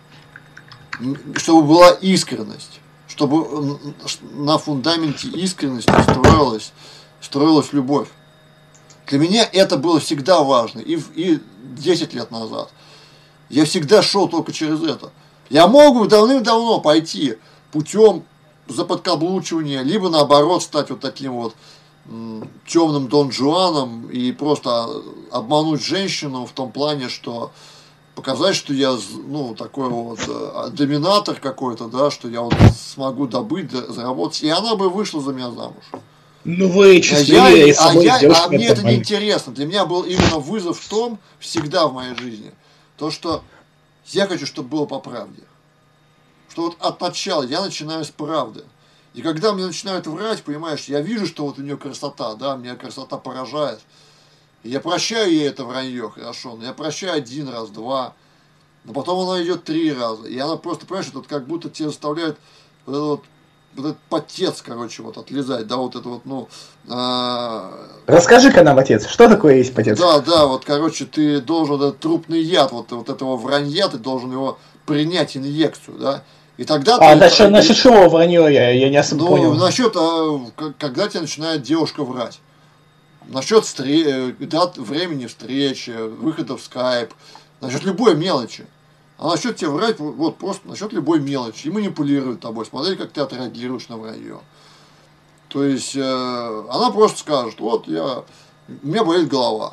S2: Чтобы была искренность. Чтобы на фундаменте искренности строилась, строилась любовь. Для меня это было всегда важно. И, и десять лет назад. Я всегда шел только через это. Я мог бы давным-давно пойти путем заподкаблучивания, либо наоборот стать вот таким вот м, темным Дон Жуаном и просто обмануть женщину в том плане, что показать, что я, ну, такой вот э, доминатор какой-то, да, что я вот смогу добыть, заработать, и она бы вышла за меня замуж.
S1: Ну вы честные,
S2: а я,
S1: и
S2: а, я, а мне это
S1: нормально.
S2: не интересно. Для меня был именно вызов в том, всегда в моей жизни, то, что я хочу, чтобы было по правде. Что вот от начала я начинаю с правды. И когда мне начинают врать, понимаешь, я вижу, что вот у нее красота, да, меня красота поражает. И я прощаю ей это вранье, хорошо, но я прощаю один раз, два, но потом она идет три раза. И она просто, понимаешь, это вот как будто тебя заставляет вот этот, вот, вот этот потец, короче, вот отлезать, да, вот это вот, ну... А...
S1: Расскажи-ка нам, отец, что такое есть потец?
S2: Да, да, вот, короче, ты должен, этот трупный яд, вот, вот этого вранья, ты должен его принять, инъекцию, да, и тогда...
S1: А,
S2: ты,
S1: насчет,
S2: ты,
S1: насчет чего вранье, я, я не особо
S2: ну,
S1: понял.
S2: Насчет, а, когда тебе начинает девушка врать. Насчет встреч, дат времени встречи, выхода в скайп, насчет любой мелочи. А насчет тебя врать, вот просто насчет любой мелочи. И манипулирует тобой. Смотри, как ты отреагируешь на вранье. То есть, э, она просто скажет, вот я, у меня болит голова.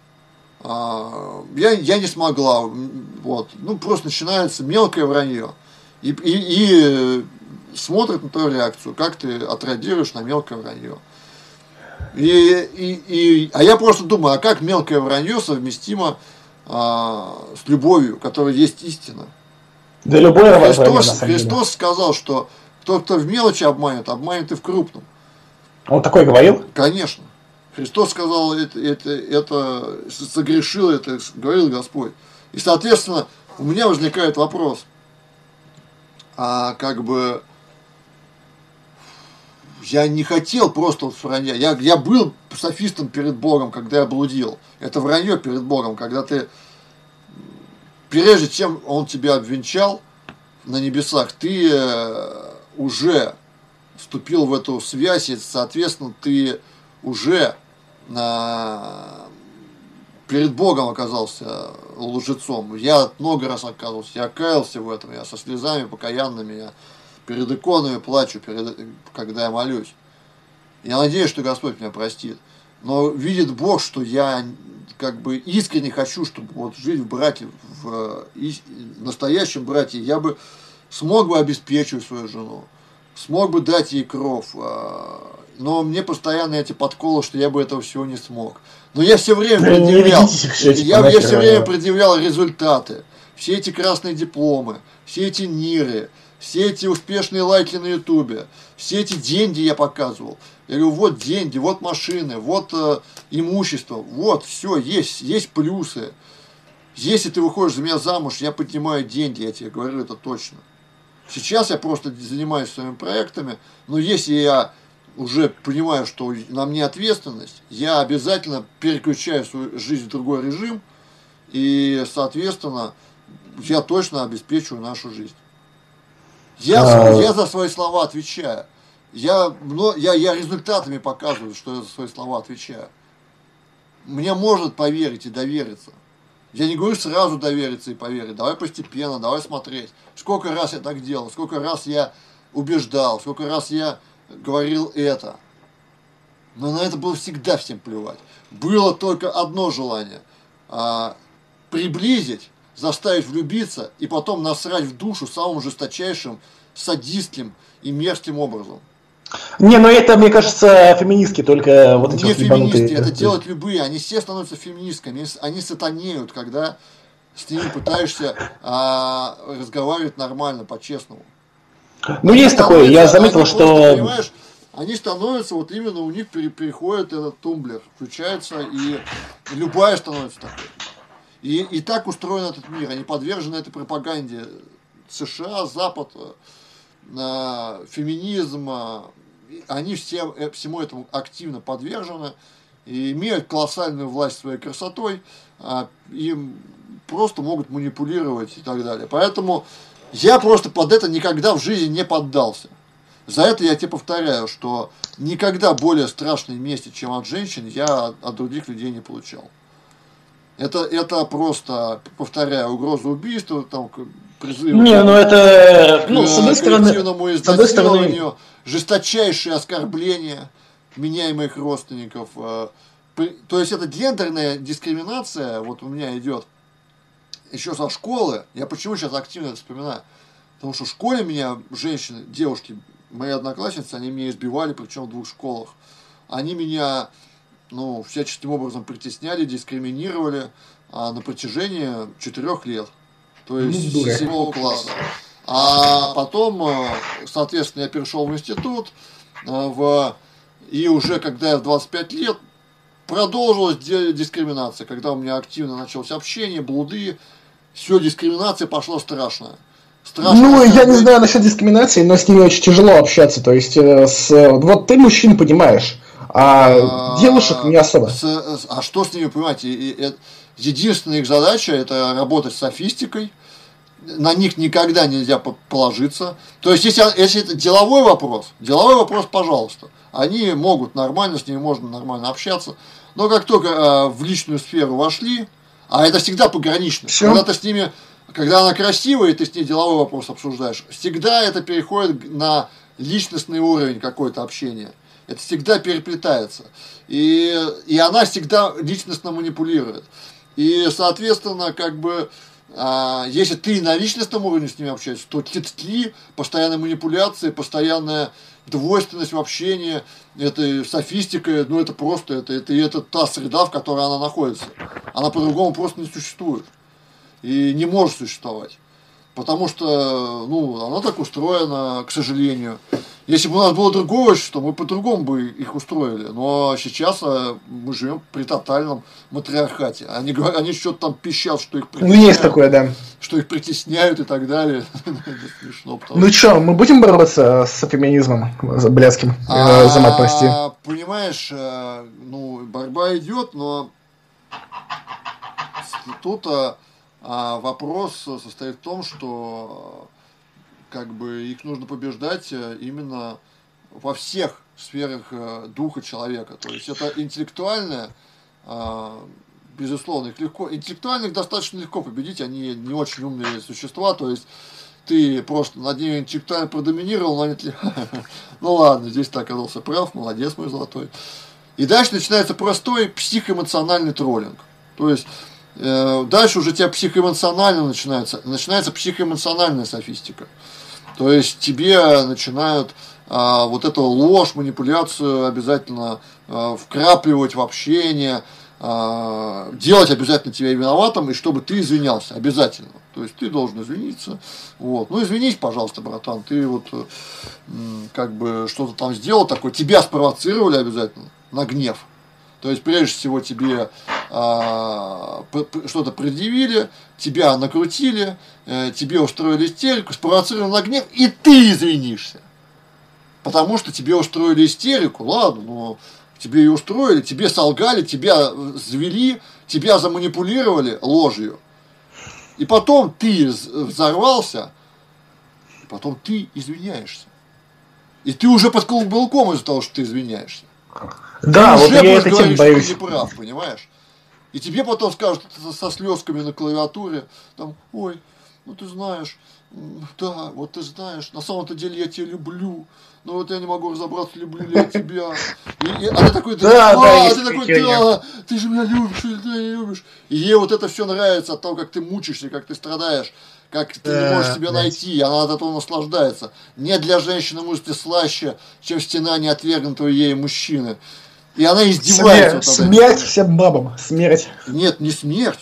S2: А, я, я не смогла. Вот. Ну, просто начинается мелкое вранье. И, и, и смотрит на твою реакцию, как ты отреагируешь на мелкое вранье. И, и, и, а я просто думаю, а как мелкое вранье совместимо а, с любовью, которая есть истина?
S1: Да любое вранье, на
S2: Христос,
S1: самом деле.
S2: Христос сказал, что тот, кто в мелочи обманет, обманет и в крупном.
S1: Он такой говорил?
S2: Конечно. Христос сказал, это, это, это согрешил, это говорил Господь. И, соответственно, у меня возникает вопрос, а как бы... Я не хотел просто вот вранья. Я, я был софистом перед Богом, когда я блудил. Это вранье перед Богом, когда ты, прежде чем Он тебя обвенчал на небесах, ты уже вступил в эту связь, и, соответственно, ты уже на... перед Богом оказался лжецом. Я много раз оказывался, я каялся в этом, я со слезами покаянными, я перед иконами плачу, перед, когда я молюсь. Я надеюсь, что Господь меня простит. Но видит Бог, что я как бы искренне хочу, чтобы вот жить в брате, в настоящем брате, я бы смог бы обеспечивать свою жену, смог бы дать ей кров. Но мне постоянно эти подколы, что я бы этого всего не смог. Но я все время предъявлял, я, я все время предъявлял результаты. Все эти красные дипломы, все эти ниры, все эти успешные лайки на ютубе, все эти деньги я показывал. Я говорю, вот деньги, вот машины, вот э, имущество, вот все, есть, есть плюсы. Если ты выходишь за меня замуж, я поднимаю деньги, я тебе говорю это точно. Сейчас я просто занимаюсь своими проектами, но если я уже понимаю, что на мне ответственность, я обязательно переключаю свою жизнь в другой режим, и, соответственно, я точно обеспечиваю нашу жизнь. Я, а... я за свои слова отвечаю. Я, но, я, я результатами показываю, что я за свои слова отвечаю. Мне может поверить и довериться. Я не говорю сразу довериться и поверить. Давай постепенно, давай смотреть. Сколько раз я так делал, сколько раз я убеждал, сколько раз я говорил это. Но на это было всегда всем плевать. Было только одно желание. А, приблизить, заставить влюбиться и потом насрать в душу самым жесточайшим, садистским и мерзким образом.
S1: Не, ну это, мне кажется, феминистки только вот эти
S2: Не
S1: вот
S2: феминистки,
S1: ебанутые.
S2: это делают любые. Они все становятся феминистками. Они, они сатанеют, когда с ними пытаешься а, разговаривать нормально, по-честному.
S1: Ну, они есть такое, я заметил,
S2: они
S1: что...
S2: Просто, понимаешь, они становятся, вот именно у них переходит этот тумблер, включается, и любая становится такой. И, и так устроен этот мир, они подвержены этой пропаганде. США, Запад, э, феминизм, э, они все, э, всему этому активно подвержены и имеют колоссальную власть своей красотой, э, им просто могут манипулировать и так далее. Поэтому я просто под это никогда в жизни не поддался. За это я тебе повторяю, что никогда более страшной мести, чем от женщин, я от, от других людей не получал. Это, это просто, повторяю, угроза убийства, там, призыв
S1: не, ну это, ну,
S2: к
S1: с одной стороны,
S2: коллективному изнасилованию, жесточайшие оскорбления меня и моих родственников. То есть это гендерная дискриминация, вот у меня идет еще со школы. Я почему сейчас активно это вспоминаю? Потому что в школе меня женщины, девушки, мои одноклассницы, они меня избивали, причем в двух школах. Они меня, ну, всяческим образом притесняли, дискриминировали а, на протяжении четырех лет. То есть
S1: ну,
S2: с седьмого класса. А потом, соответственно, я перешел в институт, в, и уже когда я в двадцать пять лет, продолжилась дискриминация, когда у меня активно началось общение, блуды, все, дискриминация пошла страшная. Страшно,
S1: ну, я не знаю насчет дискриминации, но с ними очень тяжело общаться. То есть, э, с, вот ты мужчин понимаешь, а, а девушек не особо.
S2: С, а что с ними понимать? И, и, единственная их задача это работать с софистикой. На них никогда нельзя положиться. То есть, если, если это деловой вопрос, деловой вопрос, пожалуйста. Они могут нормально, с ними можно нормально общаться. Но как только э, в личную сферу вошли, а это всегда погранично, Все. когда ты с ними, когда она красивая, и ты с ней деловой вопрос обсуждаешь, всегда это переходит на личностный уровень какое-то общения. Это всегда переплетается. И, и она всегда личностно манипулирует. И, соответственно, как бы, а, если ты на личностном уровне с ними общаешься, то тетки, постоянная манипуляция, постоянная двойственность в общении, это софистика, ну это просто, это, это, это та среда, в которой она находится. Она по-другому просто не существует. И не может существовать. Потому что, ну, она так устроена, к сожалению. Если бы у нас было другое общество, мы по-другому бы их устроили. Но сейчас мы живем при тотальном матриархате. Они, они что-то там пищат, что их
S1: притесняют. Ну, есть такое, да.
S2: Что их притесняют и так далее. Это смешно.
S1: Ну что, мы будем бороться с феминизмом блядским? За мать, прости.
S2: Понимаешь, ну, борьба идет, но тут вопрос состоит в том, что как бы их нужно побеждать именно во всех сферах духа человека. То есть это интеллектуальное, безусловно, их легко. Интеллектуальных достаточно легко победить, они не очень умные существа, то есть ты просто над ними интеллектуально продоминировал, но они... Ну ладно, здесь ты оказался прав, молодец мой золотой. И дальше начинается простой психоэмоциональный троллинг. То есть дальше уже у тебя психоэмоционально начинается, начинается психоэмоциональная софистика. То есть тебе начинают а, вот эту ложь, манипуляцию обязательно а, вкрапливать в общение, а, делать обязательно тебя виноватым, и чтобы ты извинялся, обязательно. То есть ты должен извиниться. Вот. Ну извинись, пожалуйста, братан, ты вот м, как бы что-то там сделал такое, тебя спровоцировали обязательно на гнев. То есть, прежде всего, тебе а, что-то предъявили, тебя накрутили, э, тебе устроили истерику, спровоцировали на гнев, и ты извинишься. Потому что тебе устроили истерику, ладно, но тебе ее устроили, тебе солгали, тебя завели, тебя заманипулировали ложью. И потом ты взорвался, и потом ты извиняешься. И ты уже под колбелком из-за того, что ты извиняешься.
S1: Да,
S2: ты
S1: вот
S2: уже
S1: я
S2: будешь
S1: этим
S2: говорить,
S1: боюсь.
S2: что ты не прав, понимаешь? И тебе потом скажут со слезками на клавиатуре, там, ой, ну ты знаешь, да, вот ты знаешь, на самом-то деле я тебя люблю, но вот я не могу разобраться, люблю ли я тебя. И, и, а ты такой, да, да, да, а ты такой, да, ты же меня любишь, или ты не любишь. И ей вот это все нравится от того, как ты мучаешься, как ты страдаешь, как ты да, не можешь себя да. найти, и она от этого наслаждается. Нет для женщины мысли слаще, чем стена неотвергнутого ей мужчины. И она издевается.
S1: Смерть, смерть всем бабам, смерть.
S2: Нет, не смерть.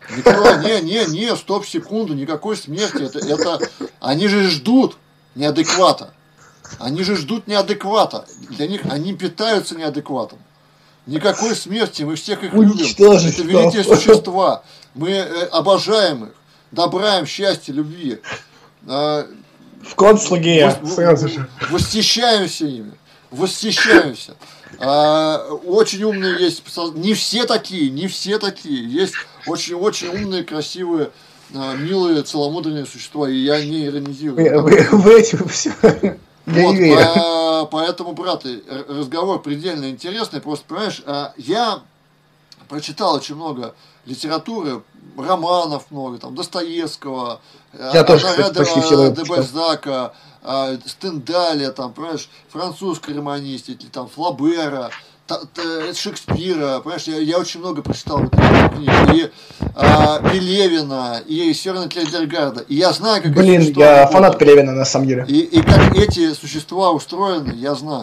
S2: Николай, не, не, не, стоп, секунду, никакой смерти. Это, это, они же ждут неадеквата. Они же ждут неадеквата. Для них они питаются неадекватом. Никакой смерти, мы всех их любим. Это великие существа. Мы э, обожаем их. Добра им, счастья, любви. Э,
S1: В концлагере сразу же.
S2: Восхищаемся ими. Восхищаемся. Э, очень умные есть. Не все такие, не все такие. Есть очень-очень умные, красивые, э, милые, целомудренные существа. И я не иронизирую.
S1: Вы, вы, вы этим все...
S2: Вот, по, поэтому, брат, разговор предельно интересный. Просто, понимаешь, я прочитал очень много литературы, романов много, там, Достоевского, Анарадова, де Бальзака, Стендаля, там, понимаешь, французской романистики, там, Флабера, Шекспира, понимаешь, я, я очень много прочитал вот этих книг, и а, Пелевина, и Сёрена Кierkegaarда, и я знаю, как
S1: Блин,
S2: эти
S1: я
S2: работают.
S1: Фанат Пелевина, на самом деле.
S2: И, и как эти существа устроены, я знаю.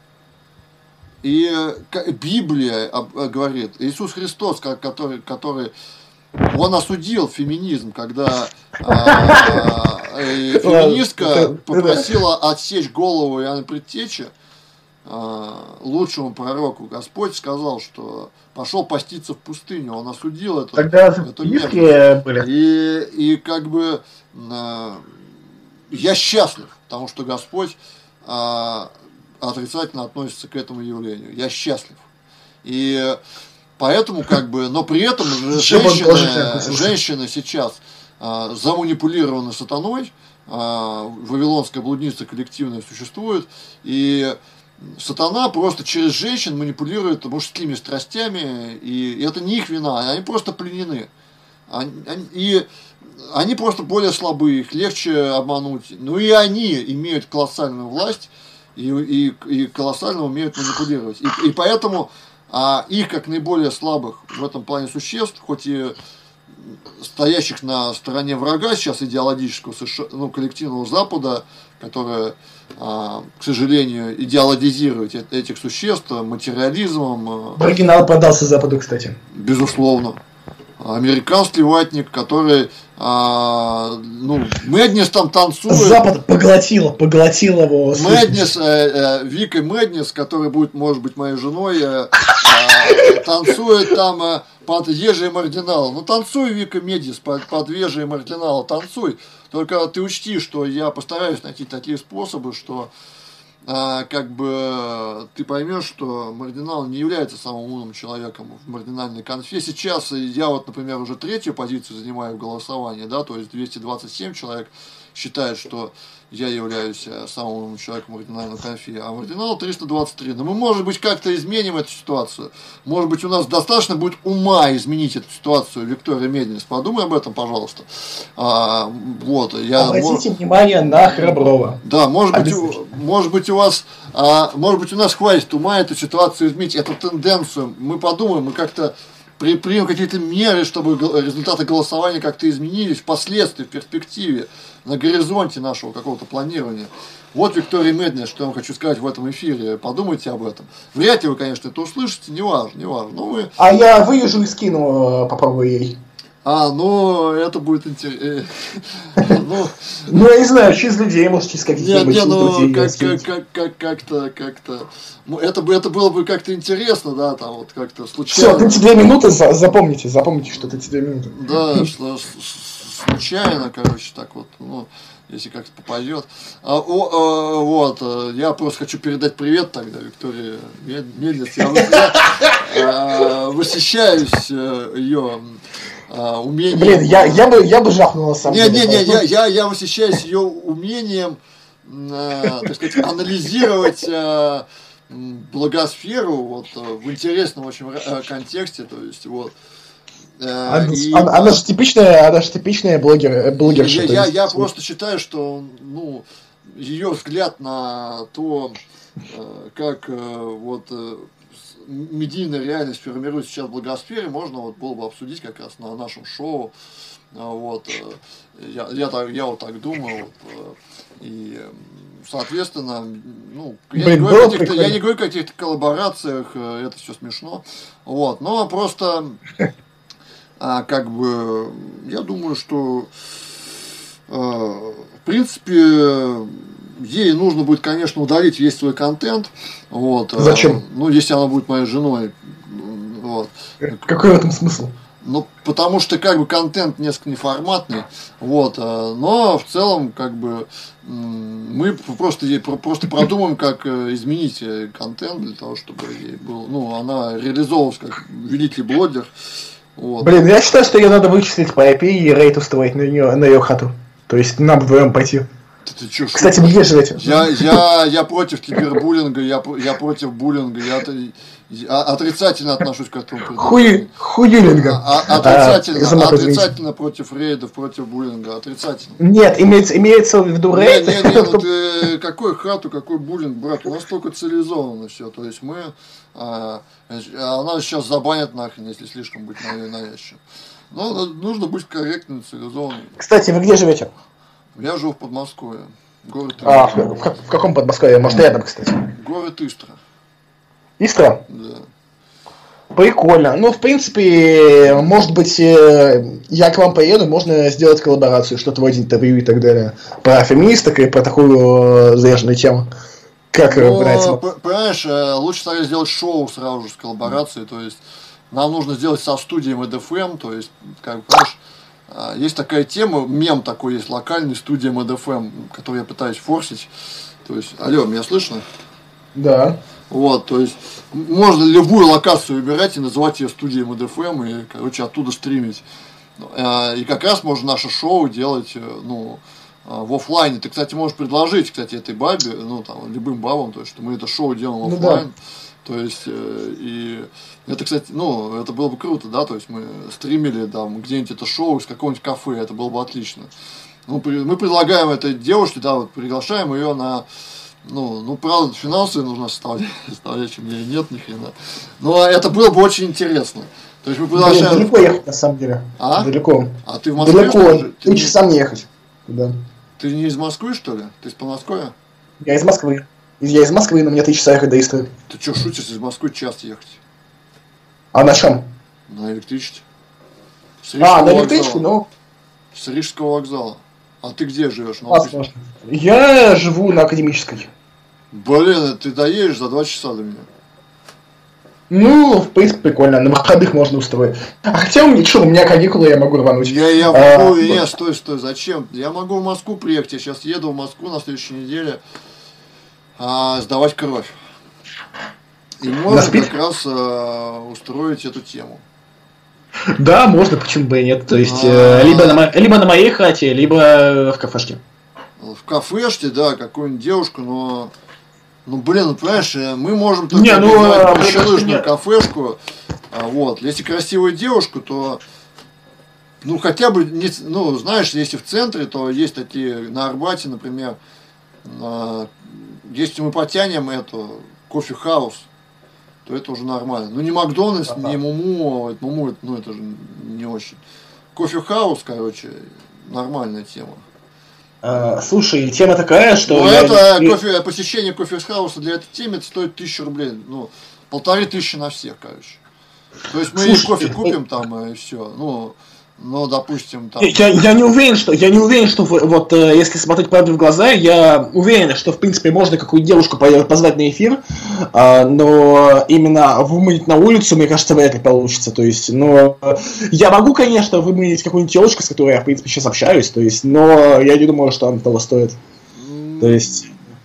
S2: И как, Библия говорит, Иисус Христос, который, который он осудил феминизм, когда а, феминистка попросила отсечь голову Иоанна Предтечи, лучшему пророку. Господь сказал, что пошел поститься в пустыню, он осудил это.
S1: Тогда
S2: эту
S1: были.
S2: И, и как бы э, я счастлив, потому что Господь э, отрицательно относится к этому явлению. Я счастлив. И поэтому как бы, но при этом женщины, женщины сейчас э, заманипулированы сатаной, э, вавилонская блудница коллективная существует, и сатана просто через женщин манипулирует мужскими страстями, и это не их вина, они просто пленены. Они, они, и они просто более слабые, их легче обмануть. Ну и они имеют колоссальную власть, и, и, и колоссально умеют манипулировать. И, и поэтому а, их, как наиболее слабых в этом плане существ, хоть и стоящих на стороне врага сейчас идеологического США, ну, коллективного Запада, которое, к сожалению, идеологизирует этих существ материализмом.
S1: Оригинал продался Западу, кстати.
S2: Безусловно. Американский ватник, который, а, ну, Мэднис там танцует.
S1: Запад поглотил, поглотил его.
S2: Мэднис, э, э, Вика Мэднис, который будет, может быть, моей женой, э, э, танцует там э, под Ежи Мардинала. Ну, танцуй, Вика Мэднис, под, под Ежи Мардинала, танцуй. Только ты учти, что я постараюсь найти такие способы, что а, как бы ты поймешь, что Мардинал не является самым умным человеком в мардинальной конфе. Сейчас я вот, например, уже третью позицию занимаю в голосовании, да, то есть двести двадцать семь человек считает, что я являюсь самым умным человеком в мардинальной конфе, а Мардинал триста двадцать три. Но мы, может быть, как-то изменим эту ситуацию. Может быть, у нас достаточно будет ума изменить эту ситуацию, Виктория Меднис. Подумай об этом, пожалуйста. А, вот, я,
S1: Обратите
S2: мож...
S1: внимание на Храброва.
S2: Да, может быть, у, может быть, у вас, а, может быть, у нас хватит ума эту ситуацию изменить, эту тенденцию. Мы подумаем, мы как-то при, примем какие-то меры, чтобы результаты голосования как-то изменились впоследствии, в перспективе, на горизонте нашего какого-то планирования. Вот Виктория Меднис, что я вам хочу сказать в этом эфире. Подумайте об этом. Вряд ли вы, конечно, это услышите, не важно, не важно. Но мы...
S1: А я вырежу и скину, попробую ей.
S2: А, ну, это будет интересно. Ну,
S1: ну, я не знаю, через людей, может, через каких-нибудь
S2: людей. Нет, ну,
S1: как,
S2: как, как, как, как-то, как-то... Это, это было бы как-то интересно, да, там вот как-то случайно.
S1: Все, тридцать две минуты, запомните, запомните, что тридцать две минуты.
S2: Да, что случайно, короче, так вот, ну, если как-то попадет. А, о, а, вот, я просто хочу передать привет тогда Виктории Меднис. Я, я а, восхищаюсь ее а, умением.
S1: Блин, я, я, бы, я бы жахнул на самом
S2: не,
S1: деле.
S2: Не, не, я, я, я восхищаюсь ее умением, а, так сказать, анализировать а, благосферу вот, в интересном очень контексте, то есть вот.
S1: Она,
S2: и,
S1: она, она же типичная, она же типичная блогер, блогерша.
S2: Я, я,
S1: есть,
S2: я
S1: вот.
S2: просто считаю, что ну, ее взгляд на то, как вот медийная реальность формируется сейчас в благосфере, можно вот было бы обсудить как раз на нашем шоу. Вот. Я, я, так, я вот так думаю. Вот. И, соответственно, ну, я, Блин, не говорю каких-то, я не говорю о каких-то коллаборациях, это все смешно. Вот. Но просто а, как бы, я думаю, что э, в принципе ей нужно будет, конечно, удалить весь свой контент. Вот,
S1: Зачем?
S2: Э, ну, если она будет моей женой. Вот.
S1: Какой в этом смысл?
S2: Ну, потому что, как бы, контент несколько неформатный, вот, но в целом, как бы, мы просто, просто продумаем, как изменить контент для того, чтобы ей был, ну, она реализовывалась как великий блогер. Вот.
S1: Блин, я считаю, что ее надо вычислить по ай пи и рейд устроить на нее, на ее хату. То есть нам вдвоем пойти.
S2: Ты, ты чё,
S1: Кстати, вы где живете?
S2: Я, я, я против кибербуллинга, я, я против буллинга, я, я отрицательно отношусь к этому.
S1: Хуй, хуюлинга.
S2: А, а, отрицательно, а, отрицательно против рейдов, против буллинга, отрицательно.
S1: Нет, имеется, имеется в виду рейд.
S2: Нет, нет, нет, ну ты, какой хату, какой буллинг, брат, у нас только цивилизованно все, то есть мы, а, она сейчас забанят нахрен, если слишком быть навязчивым. Но нужно быть корректным, цивилизованным.
S1: Кстати, вы где живете?
S2: Я живу в Подмосковье. Город
S1: а, в, в, в каком Подмосковье? Может, рядом, кстати.
S2: Город Истра.
S1: Истра?
S2: Да.
S1: Прикольно. Ну, в принципе, может быть, я к вам поеду, можно сделать коллаборацию, что-то вроде интервью и так далее. Про феминисток и про такую заряженную тему. Как
S2: ну,
S1: нравится?
S2: Понимаешь, лучше тогда сделать шоу сразу же с коллаборацией, то есть нам нужно сделать со студией эм ди эф эм, то есть, как понимаешь, есть такая тема, мем такой есть, локальный, студия эм ди эф эм, который я пытаюсь форсить. То есть, алло, меня слышно?
S1: Да.
S2: Вот, то есть, можно любую локацию выбирать и называть ее студией эм ди эф эм, и, короче, оттуда стримить. И как раз можно наше шоу делать, ну, в офлайне. Ты, кстати, можешь предложить, кстати, этой бабе, ну, там, любым бабам, то есть, что мы это шоу делаем офлайн. Ну, да. То есть, и это, кстати, ну, это было бы круто, да, то есть мы стримили там где-нибудь это шоу из какого-нибудь кафе, это было бы отлично. Ну, мы предлагаем этой девушке, да, вот приглашаем ее на, ну, ну, правда, финансовые нужно составлять, составлять, у меня нет ни хрена. Но это было бы очень интересно. То есть мы приглашаем...
S1: Блин, далеко ехать, на самом деле.
S2: А?
S1: Далеко.
S2: А ты в Москве?
S1: Далеко, три часа мне ехать. Да.
S2: Ты не из Москвы, что ли? Ты из Подмосковья?
S1: Я из Москвы. Я из Москвы, но мне три часа ехать до Истры.
S2: Ты что, шутишь, из Москвы час ехать?
S1: А на чем?
S2: На электричке.
S1: А, на электричке, ну.
S2: С Рижского вокзала. А ты где живешь?
S1: А, я живу на Академической.
S2: Блин, ты доедешь за два часа до меня.
S1: Ну, в принципе, прикольно. На выходных можно устроить. А хотя у меня, что, у меня каникулы, я могу рвануть.
S2: Я, я могу, а, нет, стой, стой, зачем? Я могу в Москву приехать, я сейчас еду в Москву на следующей неделе а, сдавать кровь. И можно как раз а, устроить эту тему.
S1: Да, можно, почему бы и нет. То есть, а... либо, на, либо на моей хате, либо в кафешке.
S2: В кафешке, да, какую-нибудь девушку, но... Ну, блин, ну, понимаешь, мы можем только
S1: не, ну, а,
S2: прощелыжную кафешку. А, вот. Если красивую девушку, то... Ну, хотя бы, не, ну, знаешь, если в центре, то есть такие, на Арбате, например, а, если мы потянем эту кофе-хаус, то это уже нормально. Ну, не Макдональдс, ага. не Муму, Муму, ну, это же не очень. Кофе-хаус, короче, нормальная тема.
S1: А, слушай, тема такая, что...
S2: Ну,
S1: я...
S2: это кофе, посещение кофе-хауса для этой темы стоит тысячу рублей. Ну, полторы тысячи на всех, короче. То есть мы Слушай, кофе купим там и все. Ну, ну, допустим, там...
S1: Я, я не уверен, что, я не уверен, что вот если смотреть правде в глаза, я уверен, что в принципе можно какую-то девушку позвать на эфир, но именно выманить на улицу, мне кажется, вряд ли получится. То есть, но я могу, конечно, выманить какую-нибудь девушку, с которой я, в принципе, сейчас общаюсь, то есть, но я не думаю, что она того стоит. То есть...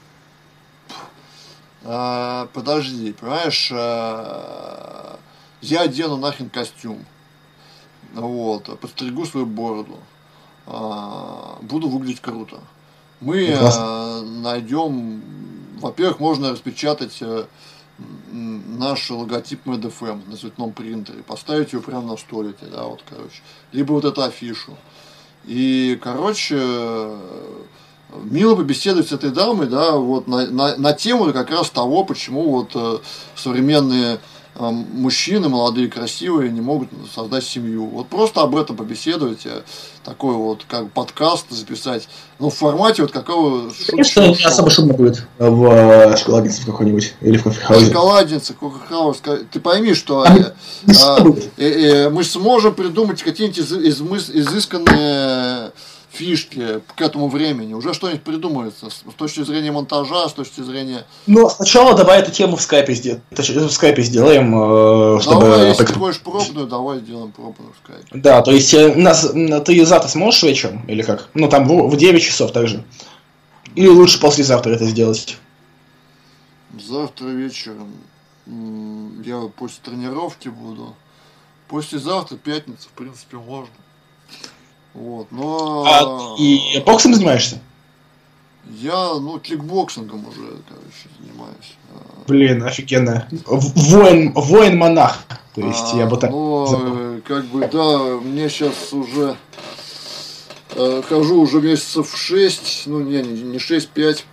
S2: А, подожди, понимаешь, а, я одену нахрен костюм. Вот, подстригу свою бороду, а, буду выглядеть круто. Мы а, найдем, во-первых, можно распечатать а, наш логотип эм ди эф эм на цветном принтере, поставить его прямо на столике, да, вот, короче, либо вот эту афишу. И, короче, мило побеседовать с этой дамой, да, вот на, на, на тему как раз того, почему вот современные э, мужчины молодые, красивые не могут создать семью. Вот просто об этом побеседовать, такой вот как подкаст записать, ну в формате вот какого...
S1: Конечно, не особо шумно будет в шоколаднице какой-нибудь или в кофехаузе.
S2: Шоколадница, кофехаус. Ты пойми, что а, а, э, э, мы сможем придумать какие-нибудь из, из, изысканные фишки к этому времени. Уже что-нибудь придумается с, с точки зрения монтажа, с точки зрения...
S1: Ну, сначала давай эту тему в скайпе сделаем, в скайпе сделаем, чтобы...
S2: Давай, если ты хочешь пробную, давай сделаем пробную в скайпе.
S1: Да, то есть нас, ты завтра сможешь вечером, или как? Ну, там в, в девять часов также. Или лучше послезавтра это сделать?
S2: Завтра вечером я после тренировки буду. Послезавтра, пятница, в принципе, можно. Вот, но...
S1: А и боксом занимаешься?
S2: Я, ну, кикбоксингом уже, короче, занимаюсь.
S1: Блин, офигенно. Воин, воин-монах. То есть а, я бы так...
S2: Ну, как бы, да, мне сейчас уже... Э, хожу уже месяцев шесть, ну, не, не шесть, пять.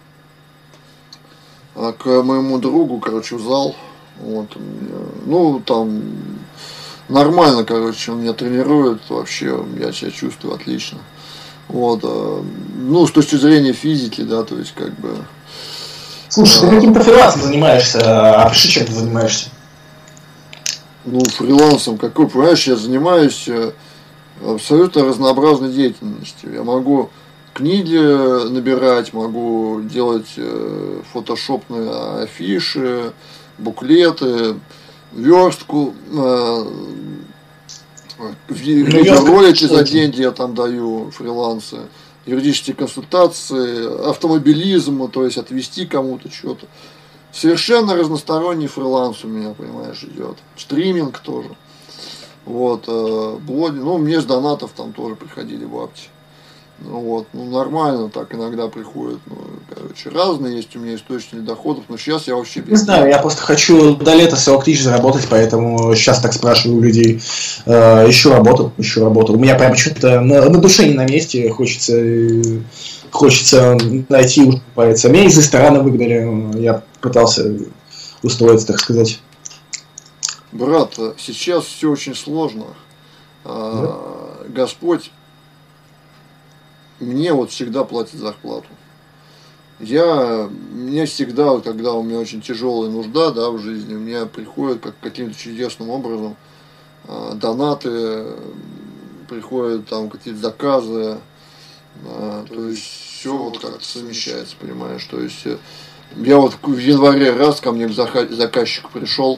S2: А к моему другу, короче, в зал. Вот, ну, там... Нормально, короче, он меня тренирует, вообще я себя чувствую отлично. Вот, ну, с точки зрения физики, да, то есть, как бы...
S1: Слушай, а... ты каким-то фрилансом занимаешься, а пиши, чем ты занимаешься?
S2: Ну, фрилансом, какой, понимаешь, я занимаюсь абсолютно разнообразной деятельностью. Я могу книги набирать, могу делать фотошопные афиши, буклеты, верстку, э, видеоролики за деньги я там даю, фрилансы, юридические консультации, автомобилизм, то есть отвезти кому-то что-то. Совершенно разносторонний фриланс у меня, понимаешь, идет. Стриминг тоже. Вот, э, блоги, ну, мне с донатов там тоже приходили бабки. Ну, вот, ну, нормально так иногда приходит. Ну, короче, разные есть у меня источники доходов, но сейчас я вообще...
S1: Не знаю, я просто хочу до лета сорок тысяч заработать, поэтому сейчас так спрашиваю у людей. Э, ищу работу, ищу работу. У меня прям что-то на, на душе не на месте, хочется, хочется найти, упариться. Меня из ресторана выгнали, я пытался устроиться, так сказать.
S2: Брат, сейчас все очень сложно. Да? Господь мне вот всегда платит зарплату. Я, мне всегда, когда у меня очень тяжелая нужда, да, в жизни, у меня приходят как каким-то чудесным образом э, донаты, приходят там какие-то заказы, э, то есть все вот как-то совмещается, понимаешь, то есть э, я вот в январе раз ко мне заказчик пришел,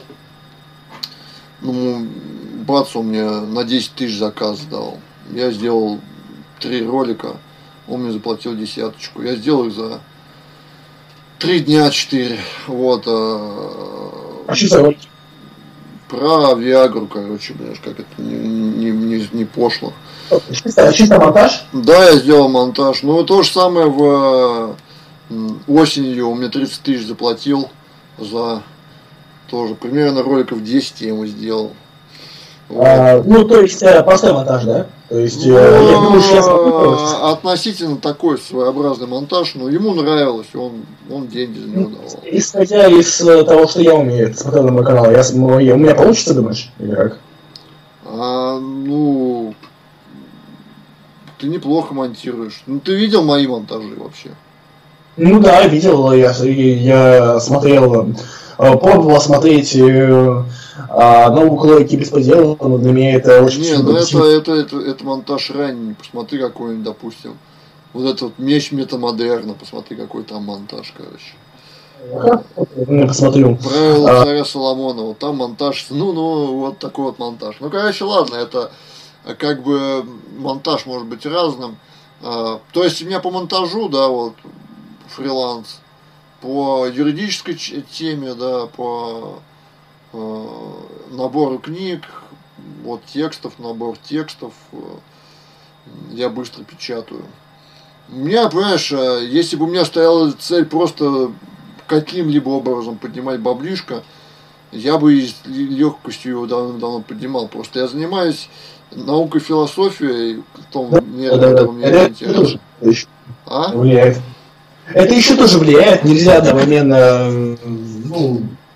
S2: ну, бац, он мне на десять тысяч заказ дал, я сделал три ролика, он мне заплатил десяточку. Я сделал их за три дня, четыре. Вот.
S1: А что за ролики?
S2: Про Виагру, короче, блядь, как это не, не, не, не пошло.
S1: Чисто, чисто монтаж?
S2: Да, я сделал монтаж. Ну, то же самое в осенью он мне тридцать тысяч заплатил за тоже. Примерно роликов десять я ему сделал.
S1: Вот. А, ну, то есть, простой монтаж, да? То есть, ну, я думаю, сейчас...
S2: Относительно такой своеобразный монтаж, но ему нравилось, он, он деньги за него давал.
S1: Исходя из того, что я умею, ты смотрел на мой канал, я, у меня получится, думаешь, или как?
S2: А, ну, ты неплохо монтируешь. Ну, ты видел мои монтажи вообще?
S1: Ну да, видел, я, я смотрел, пробовал смотреть... А науку беспредела, но для меня это очень...
S2: Не, ну это, это, это, это монтаж ранний, посмотри какой-нибудь, допустим, вот этот вот меч метамодерна, посмотри какой там монтаж, короче.
S1: Я посмотрю.
S2: Правила а... царя Соломонова, там монтаж, ну, ну, вот такой вот монтаж. Ну, короче, ладно, это как бы монтаж может быть разным. А, то есть у меня по монтажу, да, вот, фриланс, по юридической теме, да, по... набору книг, вот текстов, набор текстов, я быстро печатаю. У меня, понимаешь, если бы у меня стояла цель просто каким-либо образом поднимать баблишко, я бы с легкостью его давно-давно поднимал. Просто я занимаюсь наукой, философией, в том мере,
S1: да,
S2: которым
S1: да,
S2: мне интересно.
S1: А? Влияет. Это еще тоже влияет, нельзя одновременно, ну...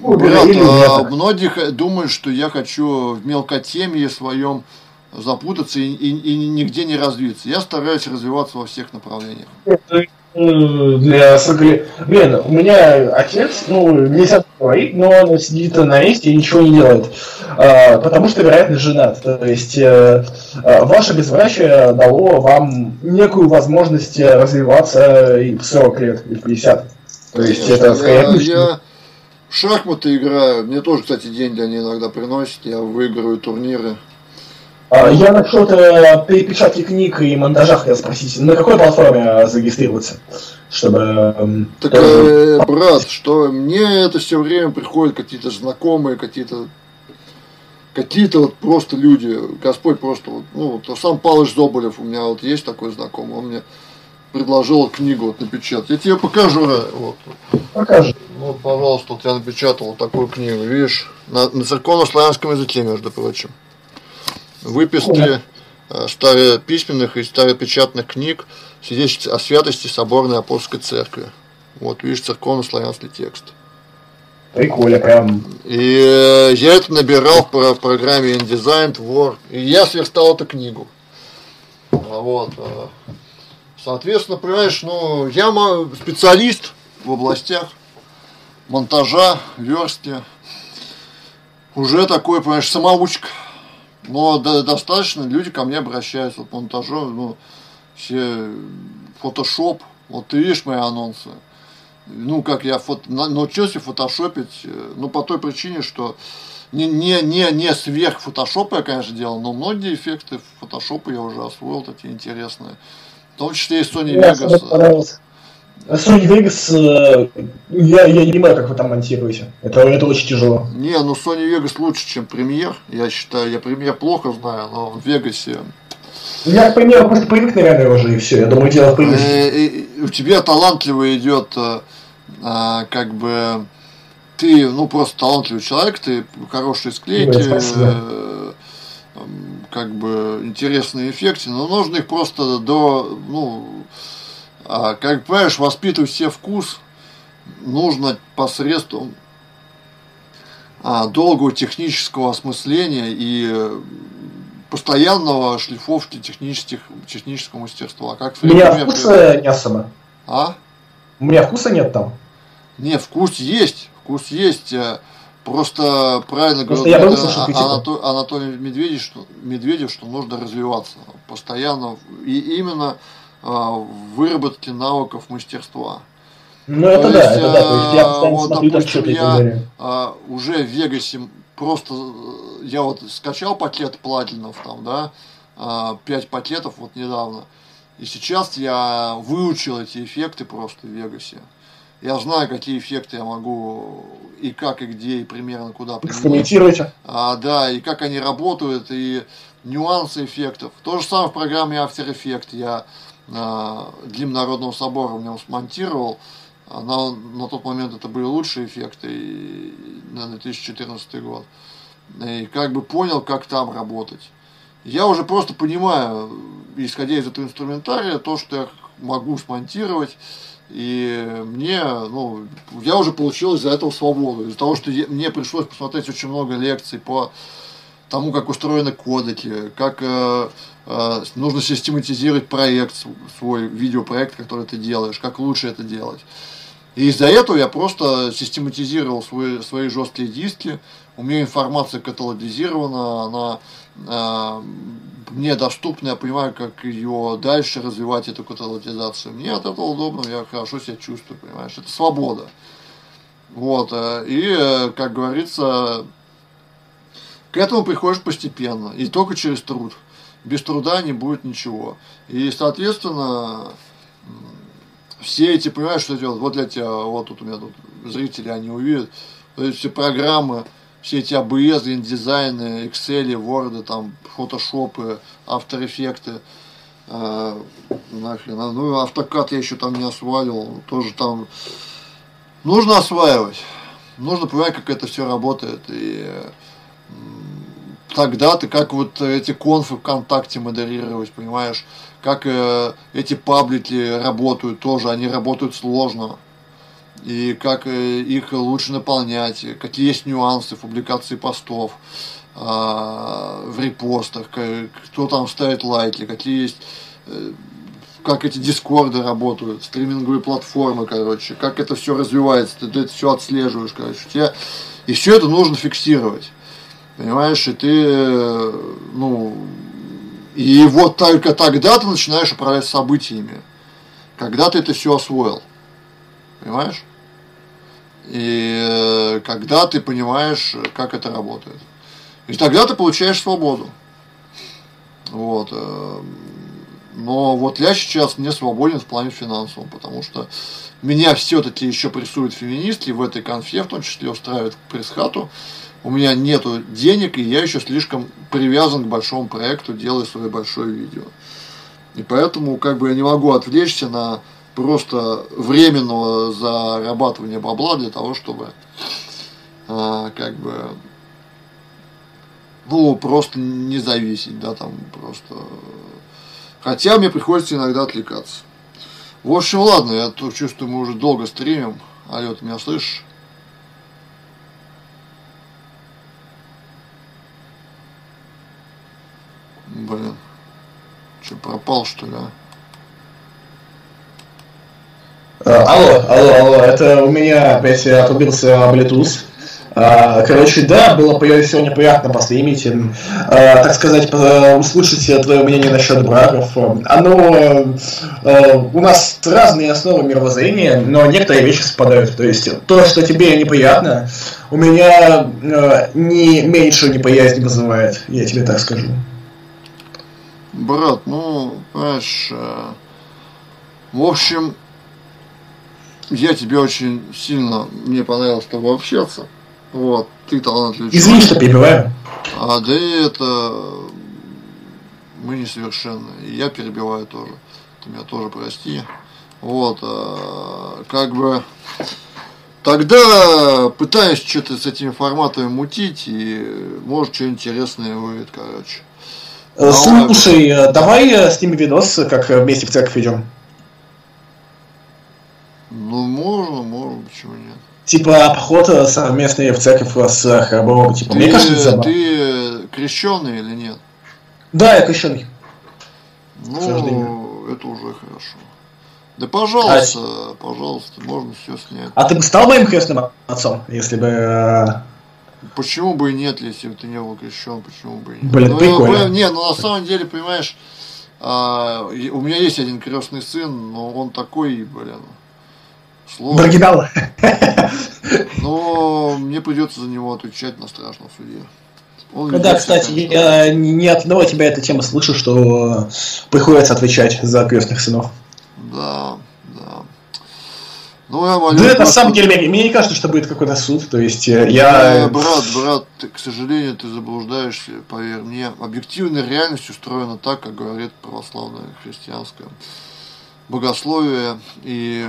S1: Ну,
S2: Брат,
S1: или
S2: а,
S1: нет.
S2: многих думают, что я хочу в мелкотемье своем запутаться и, и, и нигде не развиться. Я стараюсь развиваться во всех направлениях.
S1: Это, э, Для сорок. Блин, у меня отец, ну, нельзя говорить, но он сидит на месте и ничего не делает. А, потому что, вероятно, женат. То есть э, э, ваше безбрачие дало вам некую возможность развиваться и в сорок лет, и в пятьдесят. То есть
S2: Конечно,
S1: это скорее
S2: я,
S1: отлично.
S2: я в шахматы играю. Мне тоже, кстати, деньги они иногда приносят. Я выигрываю турниры.
S1: А, Я насчет э, перепечатки книг и монтажа хотел спросить. На какой платформе зарегистрироваться? Чтобы... эм,
S2: Так,
S1: тоже-
S2: э, брат, что мне это все время приходят какие-то знакомые, какие-то какие-то вот просто люди, Господь просто, вот, ну, вот, сам Павлович Зоболев, у меня вот есть такой знакомый, он мне предложил книгу вот напечатать. Я тебе покажу, вот,
S1: Покажи.
S2: вот, пожалуйста, вот я напечатал вот такую книгу, видишь, на, на церковно-славянском языке, между прочим. Выписки э, старописьменных и старопечатных книг, свидетельств о святости Соборной Апостольской Церкви. Вот, видишь, церковно-славянский текст.
S1: Прикольно, прям.
S2: И э, я это набирал в, про- в программе InDesign, Word, и я сверстал эту книгу. А Вот. э, Соответственно, понимаешь, ну, я ма- специалист в областях монтажа, верстки. Уже такой, понимаешь, самоучка. Но до- достаточно люди ко мне обращаются вот, по монтажу, ну, все фотошоп, вот ты видишь мои анонсы. Ну, как я фото, на- научился фотошопить, э, ну, по той причине, что не, не, не, не сверх фотошопа я, конечно, делал, но многие эффекты фотошопа я уже освоил, такие интересные. В том числе и Sony
S1: Мне особо
S2: Vegas.
S1: понравилось. Sony Vegas, э, я, я не понимаю, как вы там монтируете. Это, это очень тяжело.
S2: Не, ну Sony Vegas лучше, чем Premiere, я считаю. Я Premiere плохо знаю, но в Вегасе...
S1: Я, к примеру, просто привык, наверное, уже, и все. Я думаю, дело в привычке.
S2: Э, э, У тебя талантливо идет, э, а, как бы, ты, ну, просто талантливый человек, ты хорошие склейки,
S1: Ой, спасибо.
S2: э, м, как бы, интересные эффекты, но нужно их просто до, ну, а, как понимаешь, воспитывать себе вкус нужно посредством а, долгого технического осмысления и э, постоянного шлифовки технических, технического мастерства. Как
S1: У меня
S2: например,
S1: вкуса не особо.
S2: а?
S1: У меня вкуса нет там.
S2: Не, вкус есть, вкус есть. э, Просто правильно
S1: Просто
S2: говорит
S1: я был
S2: э,
S1: слышал
S2: А-
S1: критику.
S2: Анато- Анатолий Медведев, что, Медведев, что нужно развиваться постоянно и именно э, в выработке навыков мастерства.
S1: Ну, это
S2: То
S1: да,
S2: есть,
S1: это да. То есть я
S2: э,
S1: постоянно
S2: вот,
S1: смотрю
S2: допустим,
S1: отчеты и так
S2: я
S1: далее.
S2: э, уже в Вегасе просто, э, я вот скачал пакет платинов там, да, э, пять пакетов вот недавно, и сейчас я выучил эти эффекты просто в Вегасе. Я знаю, какие эффекты я могу и как, и где, и примерно куда применить.
S1: Экспериментируйте.
S2: А, да, и как они работают, и нюансы эффектов. То же самое в программе After Effects. Я э, гимн Народного собора в нем смонтировал. А На, на тот момент это были лучшие эффекты и, на две тысячи четырнадцатый год. И как бы понял, как там работать. Я уже просто понимаю, исходя из этого инструментария, то, что я могу смонтировать. И мне, ну, я уже получил из-за этого свободу. Из-за того, что я, мне пришлось посмотреть очень много лекций по тому, как устроены кодеки, как э, э, нужно систематизировать проект, свой видеопроект, который ты делаешь, как лучше это делать. И из-за этого я просто систематизировал свои, свои жесткие диски, у меня информация каталогизирована, она э, мне доступна, я понимаю, как ее дальше развивать, эту каталогизацию. Мне от этого удобно, я хорошо себя чувствую, понимаешь, это свобода. Вот, э, и, э, как говорится, к этому приходишь постепенно, и только через труд. Без труда не будет ничего. И, соответственно, все эти, понимаешь, что делать? Вот для тебя, вот тут у меня тут зрители, они увидят, вот эти все программы, все эти эй би эс, InDesign, Excel, Word, там, Photoshop, After Effects, э, нахрен, а, ну, автокад я еще там не осваивал, тоже там нужно осваивать, нужно понимать, как это все работает, и тогда ты как вот эти конфы ВКонтакте модерировать, понимаешь, как э, эти паблики работают тоже, они работают сложно. и как их лучше наполнять, какие есть нюансы в публикации постов, в репостах, кто там ставит лайки, какие есть, как эти дискорды работают, стриминговые платформы, короче, как это все развивается, ты это все отслеживаешь, короче, тебе, и все это нужно фиксировать, понимаешь, и ты, ну, и вот только тогда ты начинаешь управлять событиями, когда ты это все освоил, понимаешь, и когда ты понимаешь, как это работает. И тогда ты получаешь свободу. Вот. Но вот я сейчас не свободен в плане финансовом, потому что меня все-таки еще прессуют феминистки в этой конфе, в том числе устраивают пресс-хату. У меня нету денег, и я еще слишком привязан к большому проекту, делаю свое большое видео. И поэтому как бы я не могу отвлечься на просто временного зарабатывания бабла для того, чтобы а, как бы ну, просто не зависеть, да, там просто. Хотя мне приходится иногда отвлекаться. В общем, ладно, я тут чувствую, мы уже долго стримим. Алло, ты меня слышишь? Блин. Че, пропал, что ли,
S1: а? Алло, алло, алло, это у меня опять отрубился Bluetooth. Короче, да, было сегодня приятно постримить, так сказать, услышать твое мнение насчет браков. Оно, у нас разные основы мировоззрения, но некоторые вещи совпадают. То есть то, что тебе неприятно, у меня не меньше неприязни вызывает, я тебе так скажу.
S2: Брат, ну, понимаешь, в общем, я тебе очень сильно, мне понравилось с тобой общаться. Вот, ты талантливый.
S1: Извини, что перебиваю.
S2: А да и это мы несовершенны. И я перебиваю тоже. Ты меня тоже прости. Вот, а, как бы тогда пытаюсь что-то с этими форматами мутить, и может что интересное выйдет, короче.
S1: Слушай, давай, давай снимем видос, как вместе в церковь идем.
S2: Ну, можно, можно, почему нет.
S1: Типа поход совместный в церковь с Храбровым, типа,
S2: ты,
S1: мне кажется, это забавно.
S2: Ты крещеный или нет?
S1: Да, я крещеный.
S2: Ну, это уже хорошо. Да пожалуйста, а... пожалуйста, можно все снять.
S1: А ты бы стал моим крестным отцом, если бы...
S2: Почему бы и нет, если бы ты не был крещен, почему бы и нет?
S1: Блин,
S2: ну,
S1: прикольно.
S2: Я, не, ну на самом деле, понимаешь, а, у меня есть один крестный сын, но он такой, блин, сложный.
S1: Оригинал.
S2: Но мне придется за него отвечать на страшном суде. Он
S1: ну да, кстати, я не от одного тебя эта тема слышу, что приходится отвечать за крестных сынов.
S2: Да, да. Ну, я молюсь,
S1: да, это на самом деле, мне, мне не кажется, что будет какой-то суд, то есть я...
S2: Брат, брат, ты, к сожалению, ты заблуждаешься, поверь мне. Объективная реальность устроена так, как говорит православное христианское богословие, и...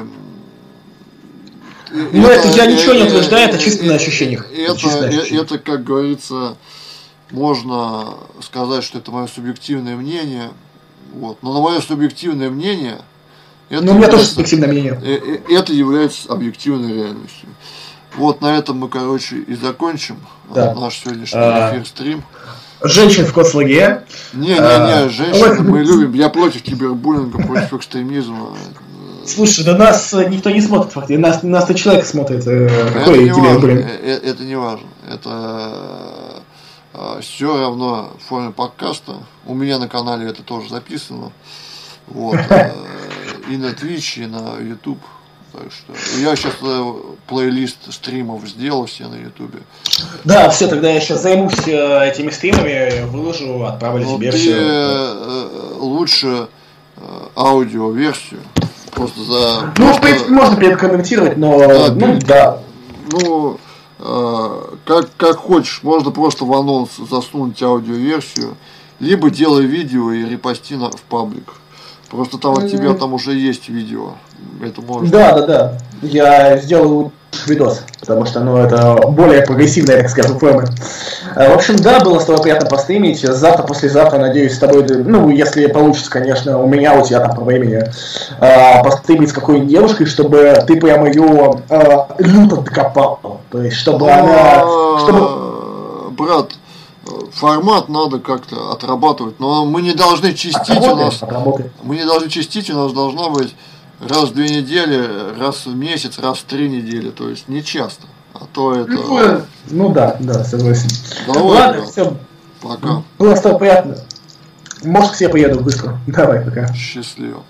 S1: Ну, это, это я ничего не утверждаю, это чисто на ощущениях.
S2: Это, это, это, это, как говорится, можно сказать, что это мое субъективное мнение, вот. Но на мое субъективное мнение... Это
S1: ну, у меня тоже субъективное мнение.
S2: Это является объективной реальностью. Вот на этом мы, короче, и закончим да. наш сегодняшний эфир, стрим.
S1: Женщин в концлагере.
S2: Не-не-не, женщин мы любим. Я против кибербуллинга, против экстремизма.
S1: Слушай, да нас никто не смотрит, фактически. Нас, нас-то человек смотрит.
S2: Какой кибербуллинг? Это, это не важно. Это все равно в форме подкаста. У меня на канале это тоже записано. Вот. И на Twitch, и на YouTube. Так что я сейчас плейлист стримов сделал все на YouTube.
S1: Да, все, тогда я сейчас займусь этими стримами, выложу, отправлю
S2: но
S1: тебе
S2: ты
S1: все.
S2: Лучше аудиоверсию. Просто за.
S1: Ну,
S2: просто...
S1: в принципе, можно перекомментировать, но. Да, ну, да.
S2: Ну, э, как, как хочешь, можно просто в анонс засунуть аудиоверсию, либо делай видео и репости на, в паблик. Просто там от тебя там уже есть видео. Это можно.
S1: Да, да, да. Я сделаю видос, потому что, ну, это более прогрессивная, так скажем, форма. В общем, да, было с тобой приятно постримить. Завтра, послезавтра, надеюсь, с тобой, ну, если получится, конечно, у меня, у тебя там по времени, э, постримить с какой-нибудь девушкой, чтобы ты прямо ее э, люто докопал. То есть, чтобы она... Чтобы...
S2: Брат, формат надо как-то отрабатывать, но мы не должны чистить, у нас, мы не должны чистить, у нас должна быть раз в две недели, раз в месяц, раз в три недели, то есть не часто, а то это...
S1: Ну, ну да, да, согласен.
S2: Давай,
S1: ладно,
S2: брат.
S1: все.
S2: Пока.
S1: Было с тобой приятно. Может, к себе поеду быстро. Давай, пока.
S2: Счастливо.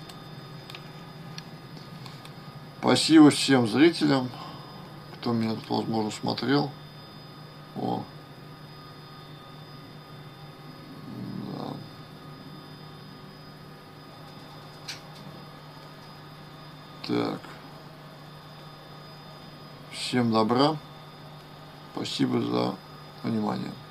S2: Спасибо всем зрителям, кто меня тут, возможно, смотрел. О. Так. Всем добра. Спасибо за внимание.